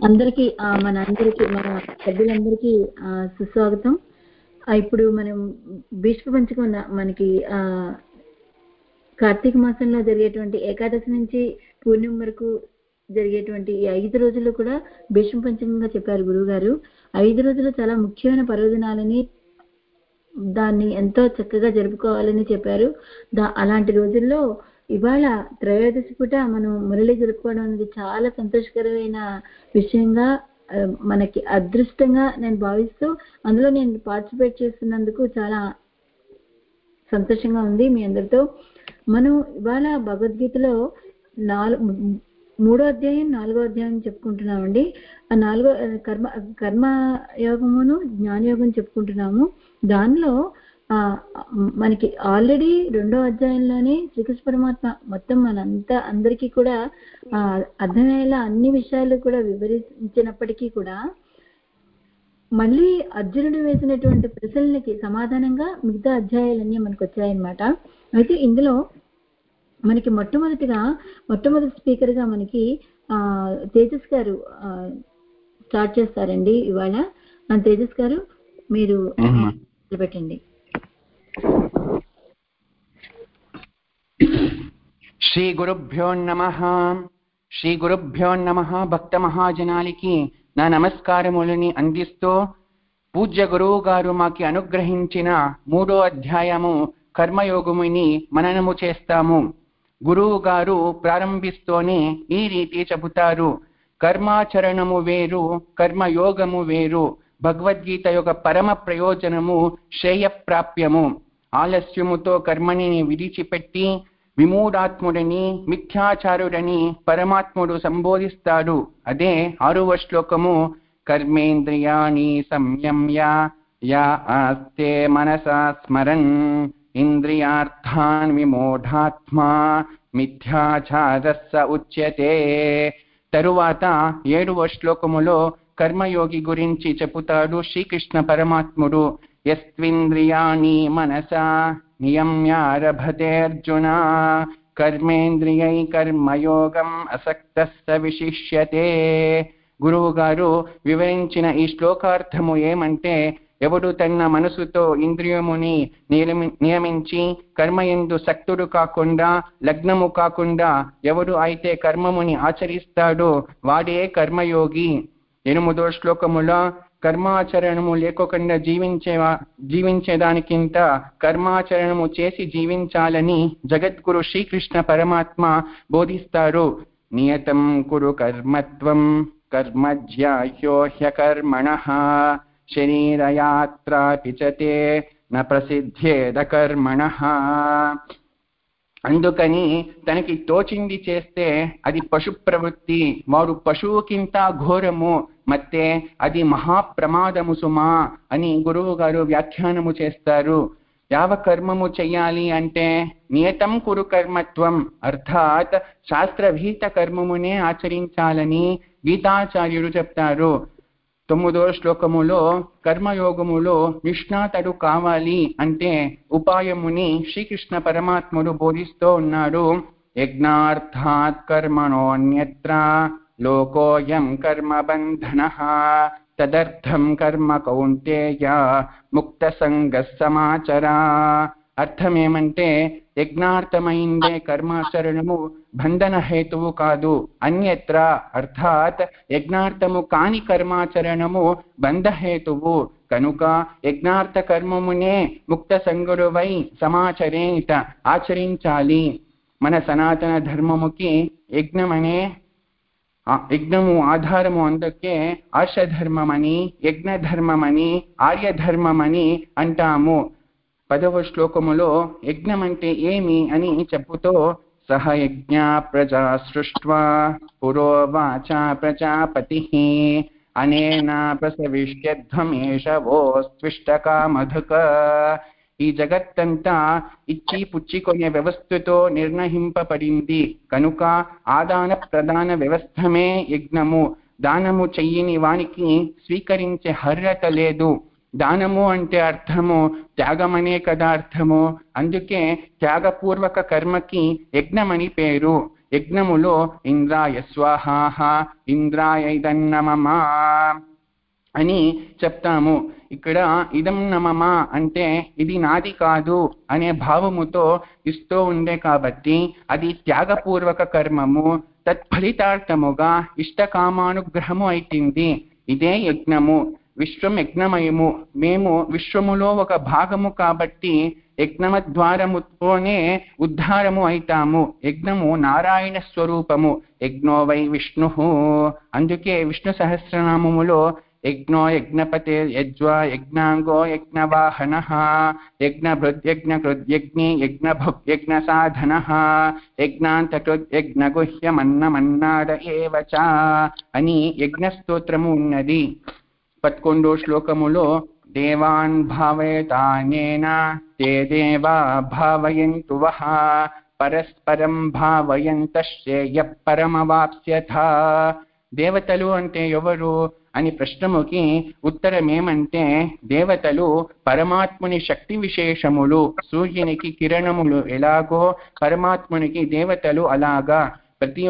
అందరికీ మన సభ్యులందరికీ సుస్వాగతం. ఇప్పుడు మనం భీష్మ పంచకం మనకి కార్తీక మాసంలో జరిగేటువంటి ఏకాదశి నుంచి పూర్ణిమ వరకు జరిగేటువంటి ఈ 5 రోజులు కూడా భీష్మ పంచకంగా చెప్పారు గురువు గారు. 5 రోజులు చాలా ముఖ్యమైన పర్వదినాలని, దాన్ని ఎంతో చక్కగా జరుపుకోవాలని చెప్పారు. అలాంటి రోజుల్లో ఇవాళ త్రయోదశి పూట మనం మురళి జరుపుకోవడం అనేది చాలా సంతోషకరమైన విషయంగా, మనకి అదృష్టంగా నేను భావిస్తూ అందులో నేను పార్టిసిపేట్ చేస్తున్నందుకు చాలా సంతోషంగా ఉంది. మీ అందరితో మనం ఇవాళ భగవద్గీతలో 3వ అధ్యాయం 4వ అధ్యాయం చెప్పుకుంటున్నామండి. ఆ 4వ కర్మయోగమును జ్ఞానయోగం చెప్పుకుంటున్నాము. దానిలో మనకి ఆల్రెడీ 2వ అధ్యాయంలోనే శ్రీకృష్ణ పరమాత్మ మొత్తం అందరికీ కూడా అర్థమయ్యేలా అన్ని విషయాలు కూడా వివరించినప్పటికీ కూడా మళ్ళీ అర్జునుడు వేసినటువంటి ప్రశ్నలకి సమాధానంగా మిగతా అధ్యాయాలన్నీ మనకు వచ్చాయన్నమాట. అయితే ఇందులో మనకి మొట్టమొదటి స్పీకర్ గా మనకి తేజస్ గారు స్టార్ట్ చేస్తారండి ఇవాళ. తేజస్ గారు మీరు పెట్టండి. శ్రీ గురుభ్యో నమః. భక్త మహాజనాలకి నా నమస్కారములని అందిస్తూ, పూజ్య గురువు గారు మాకి అనుగ్రహించిన 3వ అధ్యాయము కర్మయోగముని మననము చేస్తాము. గురువు గారు ప్రారంభిస్తూనే ఈ రీతి చెబుతారు: కర్మాచరణము వేరు, కర్మయోగము వేరు. భగవద్గీత యొక్క పరమ ప్రయోజనము శ్రేయప్రాప్యము. ఆలస్యముతో కర్మని విడిచిపెట్టి విమూఢాత్ముడని, మిథ్యాచారుడని పరమాత్ముడు సంబోధిస్తాడు. అదే 6వ శ్లోకము: కర్మేంద్రియాణి సంయమ్య యా ఆస్తే మనసా స్మరన్ ఇంద్రియార్థాన్ విమూఢాత్మా మిథ్యాచారస్స ఉచ్యతే. తరువాత 7వ శ్లోకములో కర్మయోగి గురించి చెబుతాడు శ్రీకృష్ణ పరమాత్ముడు. యస్త్వింద్రియాణి మనసా నియమ్యారభతే అర్జున కర్మేంద్రియై కర్మయోగం అసక్తస్స విశిష్యతే. గురువు గారు వివరించిన ఈ శ్లోకార్థము ఏమంటే, ఎవడు తన మనసుతో ఇంద్రియముని నియమించి కర్మయందు సక్తుడు కాకుండా, లగ్నము కాకుండా ఎవడు అయితే కర్మముని ఆచరిస్తాడో వాడే కర్మయోగి. 8వ శ్లోకములో కర్మాచరణము లేకోకుండా జీవించేదానికింత కర్మాచరణము చేసి జీవించాలని జగద్గురు శ్రీకృష్ణ పరమాత్మ బోధిస్తారు. నియతం కురు కర్మత్వం కర్మజ్యాయో హ్యకర్మణః శరీరయాత్రాపి చ తే న ప్రసిద్ధేద కర్మణః. అందుకని తనకి తోచింది చేస్తే అది పశు ప్రవృత్తి, వాడు పశువుకింత ఘోరము, మత్తే అది మహాప్రమాదము సుమా అని గురువు గారు వ్యాఖ్యానము చేస్తారు. యావ కర్మము చెయ్యాలి అంటే నియతం కురు కర్మత్వం, అర్థాత్ శాస్త్రవిహిత కర్మమునే ఆచరించాలని గీతాచార్యుడు చెప్తారు. 9వ శ్లోకములో కర్మయోగములో నిష్ణాతుడు కావాలి అంటే ఉపాయముని శ్రీకృష్ణ పరమాత్ముడు బోధిస్తూ ఉన్నాడు. యజ్ఞార్థాత్ కర్మణోన్యత్ర లోకోయం కర్మబంధనః తదర్థం కర్మ కౌంతేయ ముక్త సంగః సమాచర. అర్థమేమంటే, యజ్ఞార్థమైందే కర్మాచరణము బంధన హేతువు కాదు. అన్యత్ర అర్థాత్ యజ్ఞార్థము కాని కర్మాచరణము బంధహేతువు కనుక యజ్ఞార్థ కర్మమునే ముక్త సంగుడువై సమాచరేత ఆచరించాలి. మన సనాతన ధర్మముకి యజ్ఞము ఆధారము. అందుకే ఆర్షధర్మమని, యజ్ఞధర్మమని, ఆర్యధర్మమని అంటాము. 10వ శ్లోకములో యజ్ఞం అంటే ఏమి అని చెప్పుతో, సహ యజ్ఞ ప్రజా సృష్ట్వా పురోవాచ ప్రజాపతిః అనేన ప్రసవిష్యధ్వమేషవోస్త్విష్టకామధుక. ఈ జగత్తంతా ఇచ్చి పుచ్చుకొనే వ్యవస్థతో నిర్ణయింపబడింది కనుక ఆదాన ప్రదాన వ్యవస్థమే యజ్ఞము. దానము చెయ్యని వానికి స్వీకరించే అర్హత లేదు. దానము అంటే అర్థము త్యాగమనే కదా అర్థము. అందుకే త్యాగపూర్వక కర్మకి యజ్ఞమని పేరు. యజ్ఞములో ఇంద్రాయ స్వాహ ఇంద్రాయ ఇదం నమః అని చెప్తాము. ఇక్కడ ఇదం నమః అంటే ఇది నాది కాదు అనే భావముతో ఇస్తూ ఉండే కాబట్టి అది త్యాగపూర్వక కర్మము. తత్ఫలితార్థముగా ఇష్టకామానుగ్రహము అయితుంది. ఇదే యజ్ఞము. విశ్వం యజ్ఞమయము. మేము విశ్వములో ఒక భాగము కాబట్టి యజ్ఞమ ద్వారముతోనే ఉద్ధారము అయితాము. యజ్ఞము నారాయణ స్వరూపము. యజ్ఞో వై విష్ణు. అందుకే విష్ణు సహస్రనామములో యజ్ఞో యజ్ఞపతే యజ్వా యజ్ఞాంగో యజ్ఞవాహనః యజ్ఞభృద్యజ్ఞకృద్యజ్ఞి యజ్ఞభుక్యజ్ఞ సాధనః యజ్ఞాంతకృద్యజ్ఞగుహ్యమన్నమన్నాద ఏవ చ అని యజ్ఞ స్తోత్రము ఉన్నది. 11వ శ్లోకములో దేవాన్ భావయతానేన తే దేవా భావయంతు వః పరస్పరం భావయంతశ్చేయ పరమవాప్స్యథ. దేవతలు అంటే ఎవరు అని ప్రశ్నముకి ఉత్తరం ఏమంటే దేవతలు పరమాత్ముని శక్తి విశేషములు. సూర్యునికి కిరణములు ఎలాగో పరమాత్మునికి దేవతలు అలాగా. ప్రతి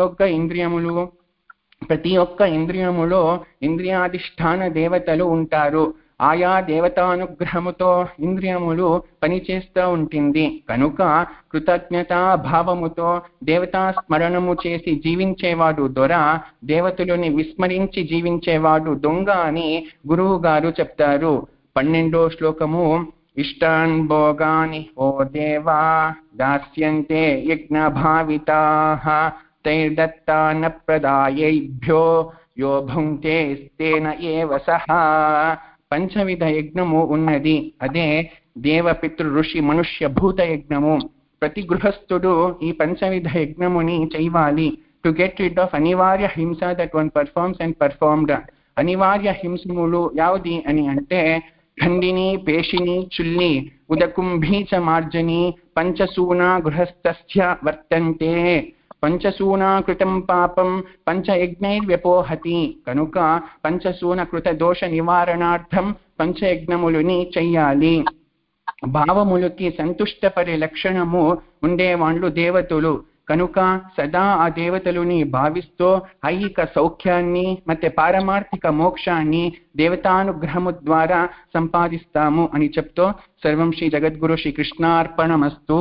ఒక్క ఇంద్రియములో ఇంద్రియాధిష్టాన దేవతలు ఉంటారు. ఆయా దేవతానుగ్రహముతో ఇంద్రియములు పనిచేస్తూ ఉంటుంది. కనుక కృతజ్ఞతా భావముతో దేవతా స్మరణము చేసి జీవించేవాడు దొర, దేవతలని విస్మరించి జీవించేవాడు దొంగ అని గురువు గారు చెప్తారు. 12వ శ్లోకము ఇష్టాన్ భోగాని ఓ దేవా దాస్యంతే యజ్ఞ భావితాః తైర్దత్తాన ప్రదాయేభ్యో యో భుంక్తే తేన ఏవ సహ. పంచవిధ యజ్ఞము ఉన్నది. అదే దేవ పితృ ఋషి మనుష్య భూత యజ్ఞము. ప్రతి గృహస్థుడు ఈ పంచవిధ యజ్ఞముని చేయాలి. టు గెట్ రిడ్ ఆఫ్ అనివార్య హింస that one performs and performed. అనివార్య హింసములు యావది అని అంటే ఖండిని పేషిని చుల్లి ఉదకుంభీ చ మార్జని పంచసూనా గృహస్థస్య వర్తంతే. పంచసూనా కృతం పాపం పంచయజ్ఞైర్వ్యపోహతి. కనుక పంచసూన కృత దోష నివారణార్థం పంచయజ్ఞములని చెయ్యాలి. భావములకి సంతుష్టపడే లక్షణము ఉండేవాళ్ళు దేవతలు. కనుక సదా ఆ దేవతలని భావిస్తూ ఐహిక సౌఖ్యాన్ని ಮತ್ತೆ పారమార్థిక మోక్షాన్ని దేవతానుగ్రహము ద్వారా సంపాదిస్తాము అని చెప్తూ సర్వం శ్రీ జగద్గురు శ్రీ కృష్ణార్పణమస్తు.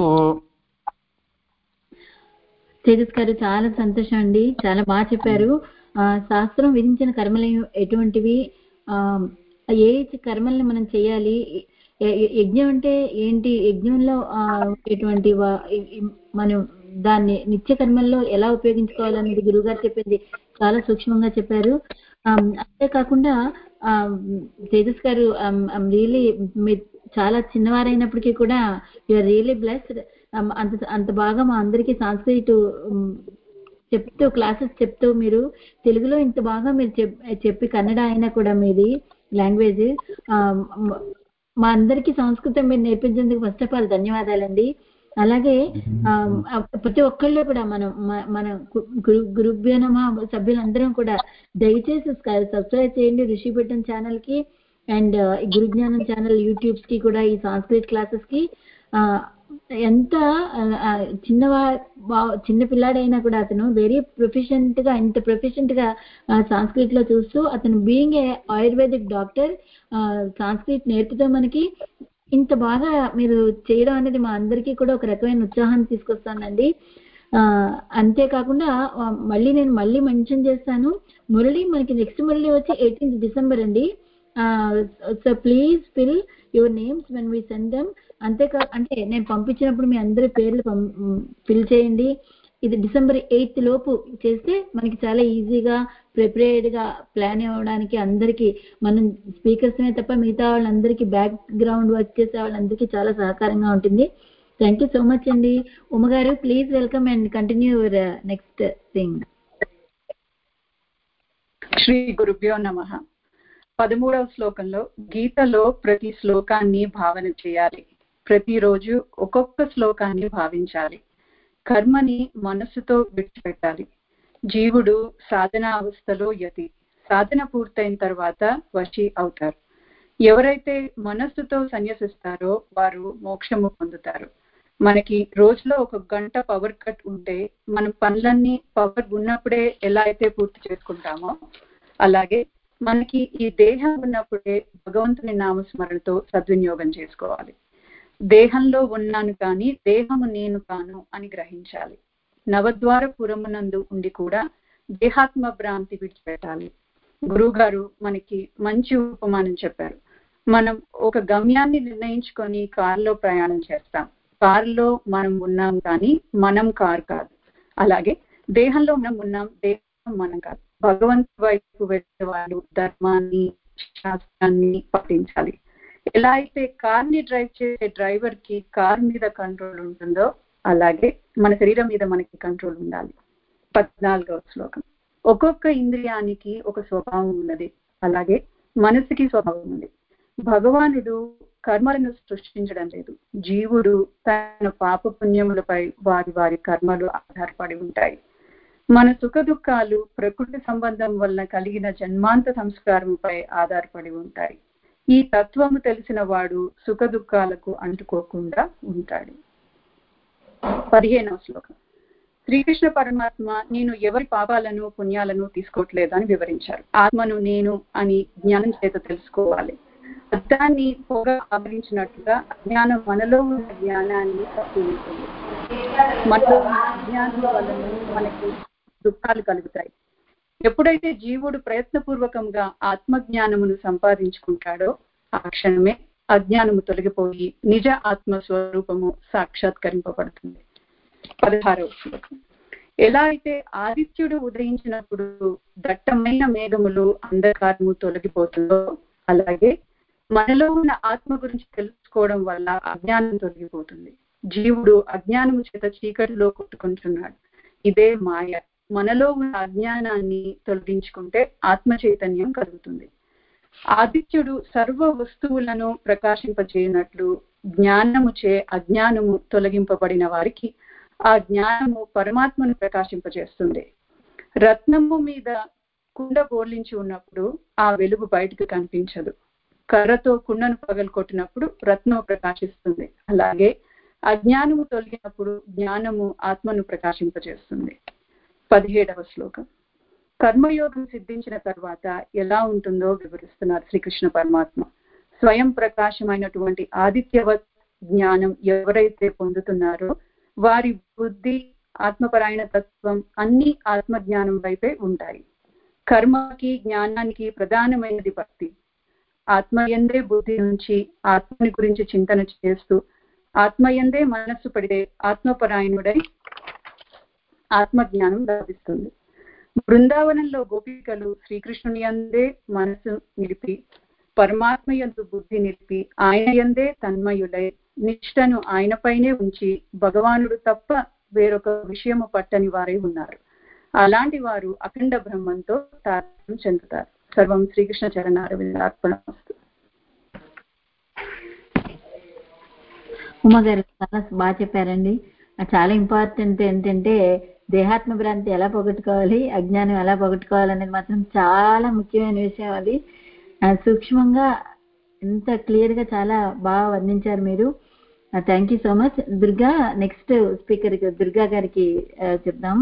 తేజస్ గారు చాలా సంతోషం అండి, చాలా బాగా చెప్పారు. శాస్త్రం విధించిన కర్మలు ఎటువంటివి, ఏ కర్మల్ని మనం చేయాలి, యజ్ఞం అంటే ఏంటి, యజ్ఞంలో ఎటువంటి మనం దాన్ని నిత్య కర్మల్లో ఎలా ఉపయోగించుకోవాలనేది గురువుగారు చెప్పింది చాలా సూక్ష్మంగా చెప్పారు. అంతేకాకుండా తేజస్ గారు రియలీ మీరు చాలా చిన్నవారైనప్పటికీ కూడా యూఆర్ రియలీ బ్లెస్డ్. అంత బాగా మా అందరికీ సంస్కృత చెప్తూ క్లాసెస్ చెప్తూ మీరు తెలుగులో ఇంత బాగా మీరు చెప్పి కన్నడ అయినా కూడా మీది లాంగ్వేజ్ మా అందరికీ సంస్కృతం మీరు నేర్పించేందుకు ఫస్ట్ ఆఫ్ ఆల్ ధన్యవాదాలండి. అలాగే ప్రతి ఒక్కళ్ళు కూడా మన గురుభ్యోనమ సభ్యులందరం కూడా దయచేసి సబ్స్క్రైబ్ చేయండి ఋషిపీఠం ఛానల్ కి అండ్ గురుజ్ఞానం ఛానల్ యూట్యూబ్స్ కి కూడా. ఈ సంస్కృత క్లాసెస్ కి ఎంత చిన్న పిల్లాడైనా కూడా అతను వెరీ ప్రొఫిషియెంట్ గా ఇంత ప్రొఫిషియెంట్ గా సంస్కృత్ లో చూస్తూ అతను being a Ayurvedic doctor Sanskrit నేర్పుతూ మనకి ఇంత బాగా మీరు చేయడం అనేది మా అందరికీ కూడా ఒక రకమైన ఉత్సాహాన్ని తీసుకొస్తానండి. అంతేకాకుండా నేను మళ్ళీ మెన్షన్ చేస్తాను, మురళి మనకి నెక్స్ట్ మురళి వచ్చి 18th December అండి. So please fill your names when we send them. అంటే నేను పంపించినప్పుడు మీ అందరి పేర్లు ఫిల్ చేయండి. ఇది December 8th లోపు చేస్తే మనకి చాలా ఈజీగా ప్రిపేర్డ్ గా ప్లాన్ అవ్వడానికి అందరికీ, మనం స్పీకర్స్నే తప్ప మిగతా వాళ్ళందరికీ బ్యాక్ గ్రౌండ్ వర్క్ చేసే వాళ్ళందరికీ చాలా సహకారంగా ఉంటుంది. థ్యాంక్ యూ సో మచ్ అండి. ఉమ్మగారు please welcome and continue your next thing. Shri గురుభ్యో నమః. 13వ శ్లోకంలో గీతలో ప్రతి శ్లోకాన్ని భావన చేయాలి. ప్రతిరోజు ఒక్కొక్క శ్లోకాన్ని భావించాలి. కర్మని మనస్సుతో విడిచిపెట్టాలి. జీవుడు సాధన అవస్థలో యతి, సాధన పూర్తయిన తర్వాత వశి అవుతారు. ఎవరైతే మనస్సుతో సన్యసిస్తారో వారు మోక్షము పొందుతారు. మనకి రోజులో 1 గంట పవర్ కట్ ఉంటే మనం పనులన్నీ పవర్ ఉన్నప్పుడే ఎలా అయితే పూర్తి చేసుకుంటామో అలాగే మనకి ఈ దేహం ఉన్నప్పుడే భగవంతుని నామస్మరణతో సద్వినియోగం చేసుకోవాలి. దేహంలో ఉన్నాను కానీ దేహము నేను కాను అని గ్రహించాలి. నవద్వారపురమునందు ఉండి కూడా దేహాత్మ భ్రాంతి విడిచిపెట్టాలి. గురువు గారు మనకి మంచి ఉపమానం చెప్పారు. మనం ఒక గమ్యాన్ని నిర్ణయించుకొని కారులో ప్రయాణం చేస్తాం. కారులో మనం ఉన్నాం కానీ మనం కారు కాదు. అలాగే దేహంలో మనం ఉన్నాం, దేహం మనం కాదు. భగవంతు వైపు వెళ్ళే వాళ్ళు ధర్మాన్ని శాస్త్రాన్ని పాటించాలి. ఎలా అయితే కార్ని డ్రైవ్ చేసే డ్రైవర్ కి కార్ మీద కంట్రోల్ ఉంటుందో అలాగే మన శరీరం మీద మనకి కంట్రోల్ ఉండాలి. 14వ శ్లోకం. ఒక్కొక్క ఇంద్రియానికి ఒక స్వభావం ఉన్నది, అలాగే మనసుకి స్వభావం ఉంది. భగవానుడు కర్మలను సృష్టించడం లేదు. జీవుడు తన పాప పుణ్యములపై వారి వారి కర్మలు ఆధారపడి ఉంటాయి. మన సుఖ దుఃఖాలు ప్రకృతి సంబంధం వల్ల కలిగిన జన్మాంత సంస్కారంపై ఆధారపడి ఉంటాయి. ఈ తత్వము తెలిసిన వాడు సుఖ దుఃఖాలకు అంటుకోకుండా ఉంటాడు. 15వ శ్లోకం. శ్రీకృష్ణ పరమాత్మ నేను ఎవరి పాపాలను పుణ్యాలను తీసుకోవట్లేదు అని వివరించారు. ఆత్మను నేను అని జ్ఞానం చేత తెలుసుకోవాలి. అద్దాన్ని పొగ ఆవరించినట్టుగా అజ్ఞానం మనలో ఉన్న జ్ఞానాన్ని తప్పిస్తుంది. మనలో ఉన్న అజ్ఞానం వలన మనకి దుఃఖాలు కలుగుతాయి. ఎప్పుడైతే జీవుడు ప్రయత్నపూర్వకంగా ఆత్మజ్ఞానమును సంపాదించుకుంటాడో ఆ క్షణమే అజ్ఞానము తొలగిపోయి నిజ ఆత్మ స్వరూపము సాక్షాత్కరింపబడుతుంది. 16వ శ్లోకం. ఎలా అయితే ఆదిత్యుడు ఉదయించినప్పుడు దట్టమైన మేఘములు అంధకారము తొలగిపోతుందో అలాగే మనలో ఉన్న ఆత్మ గురించి తెలుసుకోవడం వల్ల అజ్ఞానం తొలగిపోతుంది. జీవుడు అజ్ఞానము చేత చీకటిలో కొట్టుకుంటున్నాడు. ఇదే మాయ. మనలో ఉన్న అజ్ఞానాన్ని తొలగించుకుంటే ఆత్మ చైతన్యం కలుగుతుంది. ఆదిత్యుడు సర్వ వస్తువులను ప్రకాశింపజేయనట్లు జ్ఞానముచే అజ్ఞానము తొలగింపబడిన వారికి ఆ జ్ఞానము పరమాత్మను ప్రకాశింపజేస్తుంది. రత్నము మీద కుండ బోర్లించి ఉన్నప్పుడు ఆ వెలుగు బయటకు కనిపించదు. కర్రతో కుండను పగలు కొట్టినప్పుడు రత్నం ప్రకాశిస్తుంది. అలాగే అజ్ఞానము తొలగినప్పుడు జ్ఞానము ఆత్మను ప్రకాశింపజేస్తుంది. 17వ శ్లోకం. కర్మయోగం సిద్ధించిన తర్వాత ఎలా ఉంటుందో వివరిస్తున్నారు శ్రీకృష్ణ పరమాత్మ. స్వయం ప్రకాశమైనటువంటి ఆదిత్యవత్ జ్ఞానం ఎవరైతే పొందుతున్నారో వారి బుద్ధి ఆత్మపరాయణ తత్వం అన్ని ఆత్మజ్ఞానం వైపే ఉంటాయి. కర్మకి జ్ఞానానికి ప్రధానమైనది భక్తి. ఆత్మయందే బుద్ధి నుంచి ఆత్మని గురించి చింతన చేస్తూ ఆత్మయందే మనస్సు పడితే ఆత్మపరాయణుడై ఆత్మజ్ఞానం లభిస్తుంది. బృందావనంలో గోపికలు శ్రీకృష్ణుని యందే మనసు నిలిపి పరమాత్మ యందు బుద్ధి నిలిపి ఆయన యందే తన్మయుడై నిష్టను ఆయనపైనే ఉంచి భగవానుడు తప్ప వేరొక విషయము పట్టని వారై ఉన్నారు. అలాంటి వారు అఖండ బ్రహ్మంతో తారతమ్యం చెందుతారు. సర్వం శ్రీకృష్ణ చరణారవిందార్పణమస్తు. ఉమా గారు చాలా బాగా చెప్పారండి. చాలా ఇంపార్టెంట్ ఏంటంటే దేహాత్మ భ్రాంతి ఎలా పోగొట్టుకోవాలి, అజ్ఞానం ఎలా పోగొట్టుకోవాలి అనేది మాత్రం చాలా ముఖ్యమైన విషయం. అది సూక్ష్మంగా ఎంత క్లియర్ గా చాలా బాగా వర్ణించారు మీరు. Thank you so much. Durga next speaker Durga గారికి చెప్దాం.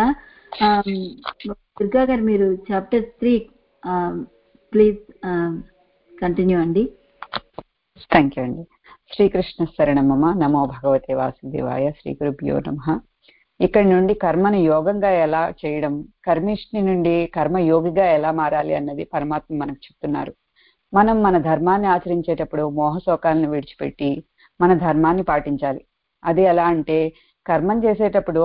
దుర్గా గారు మీరు చాప్టర్ 3 ప్లీజ్ కంటిన్యూ అండి. థ్యాంక్ యూ అండి. శ్రీకృష్ణ శరణమమ. నమో భగవతే వాసుదేవాయ. శ్రీ గురుభ్యో నమః. ఇక్కడ నుండి కర్మను యోగంగా ఎలా చేయడం, కర్మిష్ఠి నుండి కర్మయోగిగా ఎలా మారాలి అన్నది పరమాత్మ మనకు చెప్తున్నారు. మనం మన ధర్మాన్ని ఆచరించేటప్పుడు మోహశోకాలను విడిచిపెట్టి మన ధర్మాన్ని పాటించాలి. అది ఎలా అంటే కర్మం చేసేటప్పుడు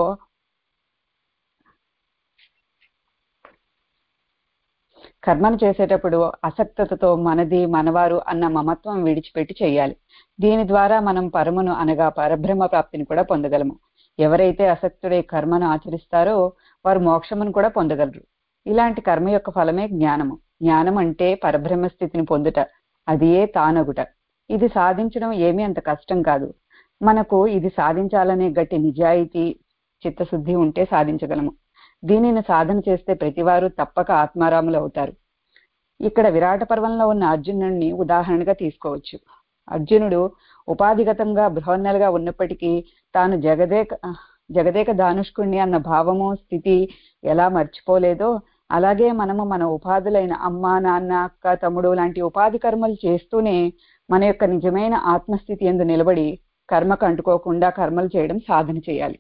ఆసక్తతతో మనది మనవారు అన్న మమత్వం విడిచిపెట్టి చేయాలి. దీని ద్వారా మనం పరమును అనగా పరబ్రహ్మ ప్రాప్తిని కూడా పొందగలము. ఎవరైతే ఆసక్తుడై కర్మను ఆచరిస్తారో వారు మోక్షమును కూడా పొందగలరు. ఇలాంటి కర్మ యొక్క ఫలమే జ్ఞానము. జ్ఞానం అంటే పరబ్రహ్మ స్థితిని పొందుట, అది ఏ తానగుట. ఇది సాధించడం ఏమీ అంత కష్టం కాదు. మనకు ఇది సాధించాలనే గట్టి నిజాయితీ చిత్తశుద్ధి ఉంటే సాధించగలము. దీనిని సాధన చేస్తే ప్రతివారు తప్పక ఆత్మారాములు అవుతారు. ఇక్కడ విరాట పర్వంలో ఉన్న అర్జునుడిని ఉదాహరణగా తీసుకోవచ్చు. అర్జునుడు ఉపాధిగతంగా బృహన్నలుగా ఉన్నప్పటికీ తాను జగదేక దానుష్కుణ్ణి అన్న భావము స్థితి ఎలా మర్చిపోలేదో, అలాగే మనము మన ఉపాధులైన అమ్మ, నాన్న, అక్క, తమ్ముడు లాంటి ఉపాధి కర్మలు చేస్తూనే మన యొక్క నిజమైన ఆత్మస్థితి యందు నిలబడి కర్మకు అంటుకోకుండా కర్మలు చేయడం సాధన చేయాలి.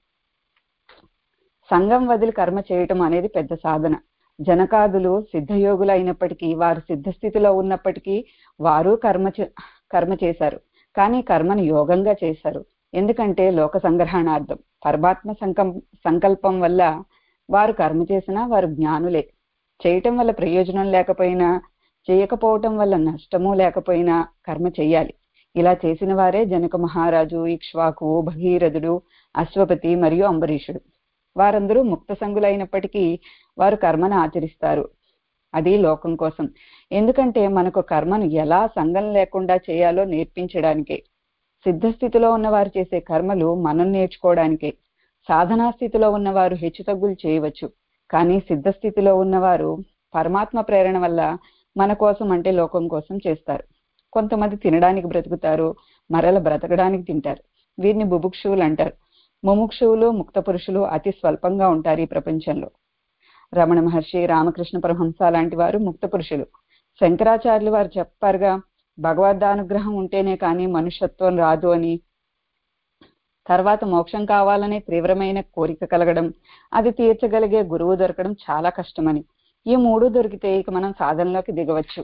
సంఘం వదిలి కర్మ చేయటం అనేది పెద్ద సాధన. జనకాదులు సిద్ధయోగులు అయినప్పటికీ, వారు సిద్ధస్థితిలో ఉన్నప్పటికీ వారు కర్మ చేశారు. కానీ కర్మను యోగంగా చేశారు. ఎందుకంటే లోక సంగ్రహణార్థం, పరమాత్మ సంకల్పం వల్ల వారు కర్మ చేసినా వారు జ్ఞానులే. చేయటం వల్ల ప్రయోజనం లేకపోయినా, చేయకపోవటం వల్ల నష్టము లేకపోయినా కర్మ చెయ్యాలి. ఇలా చేసిన వారే జనక మహారాజు, ఇక్ష్వాకువు, భగీరథుడు, అశ్వపతి మరియు అంబరీషుడు. వారందరూ ముక్త సంగులైనప్పటికీ వారు కర్మను ఆచరిస్తారు. అది లోకం కోసం. ఎందుకంటే మనకు కర్మను ఎలా సంగం లేకుండా చేయాలో నేర్పించడానికే. సిద్ధస్థితిలో ఉన్నవారు చేసే కర్మలు మనం నేర్చుకోవడానికే. సాధనా స్థితిలో ఉన్నవారు హెచ్చుతగ్గులు చేయవచ్చు, కానీ సిద్ధస్థితిలో ఉన్నవారు పరమాత్మ ప్రేరణ వల్ల మన కోసం అంటే లోకం కోసం చేస్తారు. కొంతమంది తినడానికి బ్రతుకుతారు, మరల బ్రతకడానికి తింటారు. వీరిని బుభుక్షువులు అంటారు. ముముక్షువులు, ముక్త పురుషులు అతి స్వల్పంగా ఉంటారు ఈ ప్రపంచంలో. రమణ మహర్షి, రామకృష్ణ పరమహంస లాంటి వారు ముక్త పురుషులు. శంకరాచార్యులు వారు చెప్పారుగా, భగవద్దానుగ్రహం ఉంటేనే కానీ మనుష్యత్వం రాదు అని. తర్వాత మోక్షం కావాలనే తీవ్రమైన కోరిక కలగడం, అది తీర్చగలిగే గురువు దొరకడం చాలా కష్టమని. ఈ మూడు దొరికితే ఇక మనం సాధనలోకి దిగవచ్చు.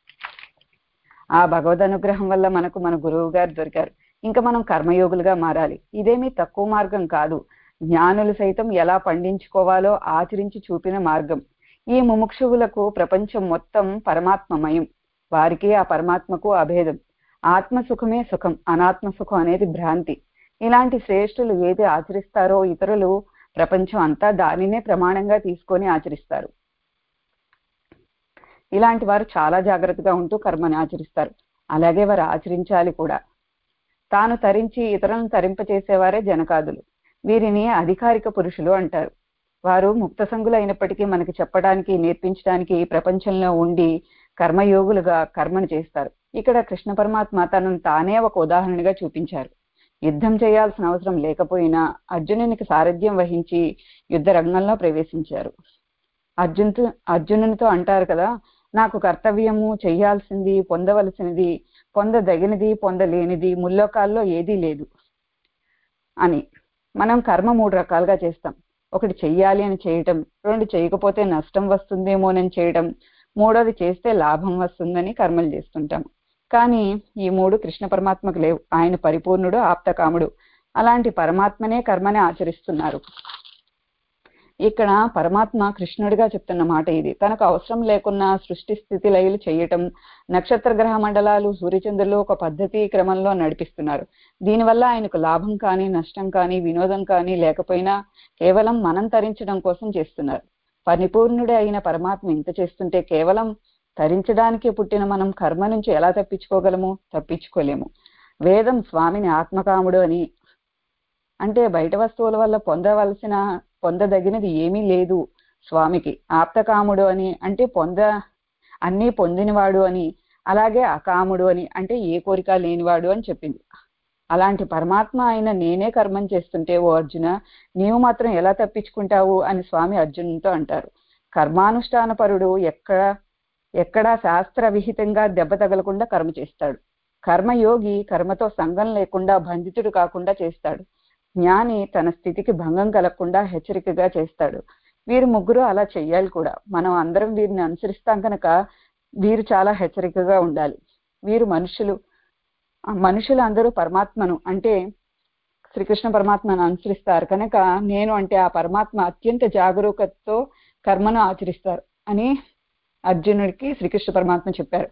ఆ భగవద్ అనుగ్రహం వల్ల మనకు మన గురువు గారు దొరికారు. ఇంకా మనం కర్మయోగులుగా మారాలి. ఇదేమీ తక్కువ మార్గం కాదు. జ్ఞానులు సైతం ఎలా పండించుకోవాలో ఆచరించి చూపిన మార్గం. ఈ ముముక్షువులకు ప్రపంచం మొత్తం పరమాత్మమయం. వారికి ఆ పరమాత్మకు అభేదం. ఆత్మ సుఖమే సుఖం, అనాత్మ సుఖం అనేది భ్రాంతి. ఇలాంటి శ్రేష్ఠులు ఏది ఆచరిస్తారో ఇతరులు ప్రపంచం అంతా దానినే ప్రమాణంగా తీసుకొని ఆచరిస్తారు. ఇలాంటి వారు చాలా జాగ్రత్తగా ఉంటూ కర్మని ఆచరిస్తారు. అలాగే వారు ఆచరించాలి కూడా. తాను తరించి ఇతరులను తరింపచేసేవారే జనకాదులు. వీరిని అధికారిక పురుషులు అంటారు. వారు ముక్త సంగులు అయినప్పటికీ మనకి చెప్పడానికి, నేర్పించడానికి ప్రపంచంలో ఉండి కర్మయోగులుగా కర్మను చేస్తారు. ఇక్కడ కృష్ణ పరమాత్మ తనను తానే ఒక ఉదాహరణగా చూపించారు. యుద్ధం చేయాల్సిన అవసరం లేకపోయినా అర్జునునికి సారథ్యం వహించి యుద్ధ రంగంలో ప్రవేశించారు. అర్జునునితో అంటారు కదా, నాకు కర్తవ్యము, చెయ్యాల్సింది, పొందవలసినది, పొందదగినది, పొందలేనిది ముల్లోకాల్లో ఏదీ లేదు అని. మనం కర్మ 3 రకాలుగా చేస్తాం. ఒకటి చెయ్యాలి అని చేయటం, 2 చేయకపోతే నష్టం వస్తుందేమోనని చేయటం, 3వది చేస్తే లాభం వస్తుందని కర్మలు చేస్తుంటాం. కానీ ఈ 3 కృష్ణ పరమాత్మకు లేవు. ఆయన పరిపూర్ణుడు, ఆప్తకాముడు. అలాంటి పరమాత్మనే కర్మని ఆచరిస్తున్నారు. ఇక్కడ పరమాత్మ కృష్ణుడిగా చెప్తున్న మాట ఇది. తనకు అవసరం లేకున్నా సృష్టి స్థితి లయలు చేయటం, నక్షత్ర గ్రహ మండలాలు, సూర్యచంద్రులు ఒక పద్ధతి క్రమంలో నడిపిస్తున్నారు. దీనివల్ల ఆయనకు లాభం కానీ, నష్టం కానీ, వినోదం కానీ లేకపోయినా కేవలం మనం తరించడం కోసం చేస్తున్నారు. పరిపూర్ణుడే అయిన పరమాత్మ ఇంత చేస్తుంటే కేవలం తరించడానికి పుట్టిన మనం కర్మ నుంచి ఎలా తప్పించుకోగలము? తప్పించుకోలేము. వేదం స్వామిని ఆత్మకాముడు అని అంటే బయట వస్తువుల వల్ల పొందదగినది ఏమీ లేదు స్వామికి. ఆప్తకాముడు అని అంటే అన్నీ పొందినవాడు అని, అలాగే అకాముడు అని అంటే ఏ కోరిక లేనివాడు అని చెప్పింది. అలాంటి పరమాత్మ అయిన నేనే కర్మం చేస్తుంటే ఓ అర్జున, నీవు మాత్రం ఎలా తప్పించుకుంటావు అని స్వామి అర్జునునితో అంటారు. కర్మానుష్ఠాన పరుడు ఎక్కడా శాస్త్ర విహితంగా దెబ్బ తగలకుండా కర్మ చేస్తాడు. కర్మయోగి కర్మతో సంగం లేకుండా బంధితుడు కాకుండా చేస్తాడు. జ్ఞాని తన స్థితికి భంగం కలగకుండా హెచ్చరికగా చేస్తాడు. వీరు ముగ్గురు అలా చెయ్యాలి కూడా. మనం అందరం వీరిని అనుసరిస్తాం కనుక వీరు చాలా హెచ్చరికగా ఉండాలి. వీరు మనుషులు అందరూ పరమాత్మను అంటే శ్రీకృష్ణ పరమాత్మను అనుసరిస్తారు కనుక నేను అంటే ఆ పరమాత్మ అత్యంత జాగరూకతతో కర్మను ఆచరిస్తారు అని అర్జునుడికి శ్రీకృష్ణ పరమాత్మ చెప్పారు.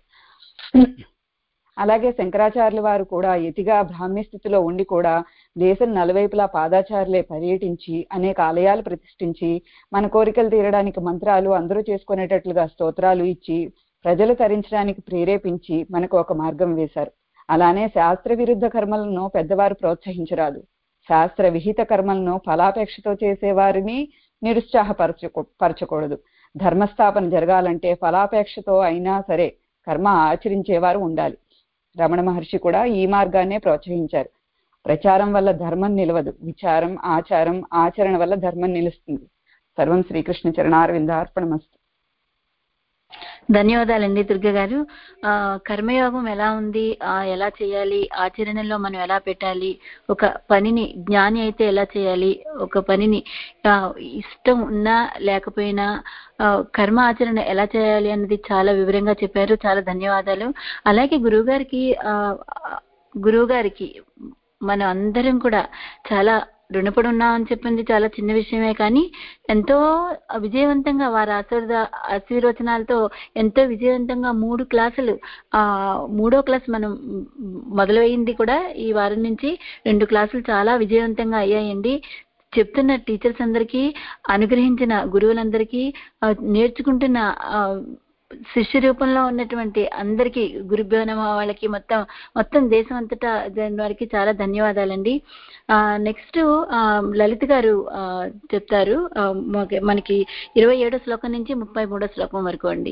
అలాగే శంకరాచార్యుల వారు కూడా యతిగా బ్రాహ్మ్య స్థితిలో ఉండి కూడా దేశం నలువైపులా పాదాచారులే పర్యటించి అనేక ఆలయాలు ప్రతిష్ఠించి మన కోరికలు తీరడానికి మంత్రాలు అందరూ చేసుకునేటట్లుగా స్తోత్రాలు ఇచ్చి ప్రజలు తరించడానికి ప్రేరేపించి మనకు ఒక మార్గం వేశారు. అలానే శాస్త్ర విరుద్ధ కర్మలను పెద్దవారు ప్రోత్సహించరాదు. శాస్త్ర విహిత కర్మలను ఫలాపేక్షతో చేసేవారిని నిరుత్సాహపరచకూడదు. ధర్మస్థాపన జరగాలంటే ఫలాపేక్షతో అయినా సరే కర్మ ఆచరించేవారు ఉండాలి. రమణ మహర్షి కూడా ఈ మార్గాన్నే ప్రోత్సహించారు. ప్రచారం వల్ల ధర్మం నిలవదు, విచారం, ఆచారం, ఆచరణ వల్ల ధర్మం నిలుస్తుంది. సర్వం శ్రీకృష్ణ చరణారవిందార్పణమస్తు. ధన్యవాదాలండి దుర్గ గారు. కర్మయోగం ఎలా ఉంది, ఎలా చేయాలి, ఆచరణలో మనం ఎలా పెట్టాలి, ఒక పనిని జ్ఞాని అయితే ఎలా చేయాలి, ఒక పనిని ఇష్టం ఉన్నా లేకపోయినా కర్మ ఆచరణ ఎలా చేయాలి అన్నది చాలా వివరంగా చెప్పారు. చాలా ధన్యవాదాలు. అలాగే గురువు గారికి మనం అందరం కూడా చాలా రుణపడి ఉన్నామని చెప్పింది చాలా చిన్న విషయమే, కానీ ఎంతో విజయవంతంగా వారి ఆశీర్వచనాలతో ఎంతో విజయవంతంగా 3 క్లాసులు 3వ క్లాస్ మనం మొదలైంది కూడా ఈ వారం నుంచి 2 క్లాసులు చాలా విజయవంతంగా అయ్యాయండి. చెప్తున్న టీచర్స్ అందరికీ, అనుగ్రహించిన గురువులందరికీ, నేర్చుకుంటున్న శిష్య రూపంలో ఉన్నటువంటి అందరికీ, గురుభ్యో నమః వాళ్ళకి, మొత్తం దేశం అంతటా వారికి చాలా ధన్యవాదాలండి. నెక్స్ట్ లలిత గారు చెప్తారు మనకి 27వ శ్లోకం నుంచి 33వ శ్లోకం వరకు అండి.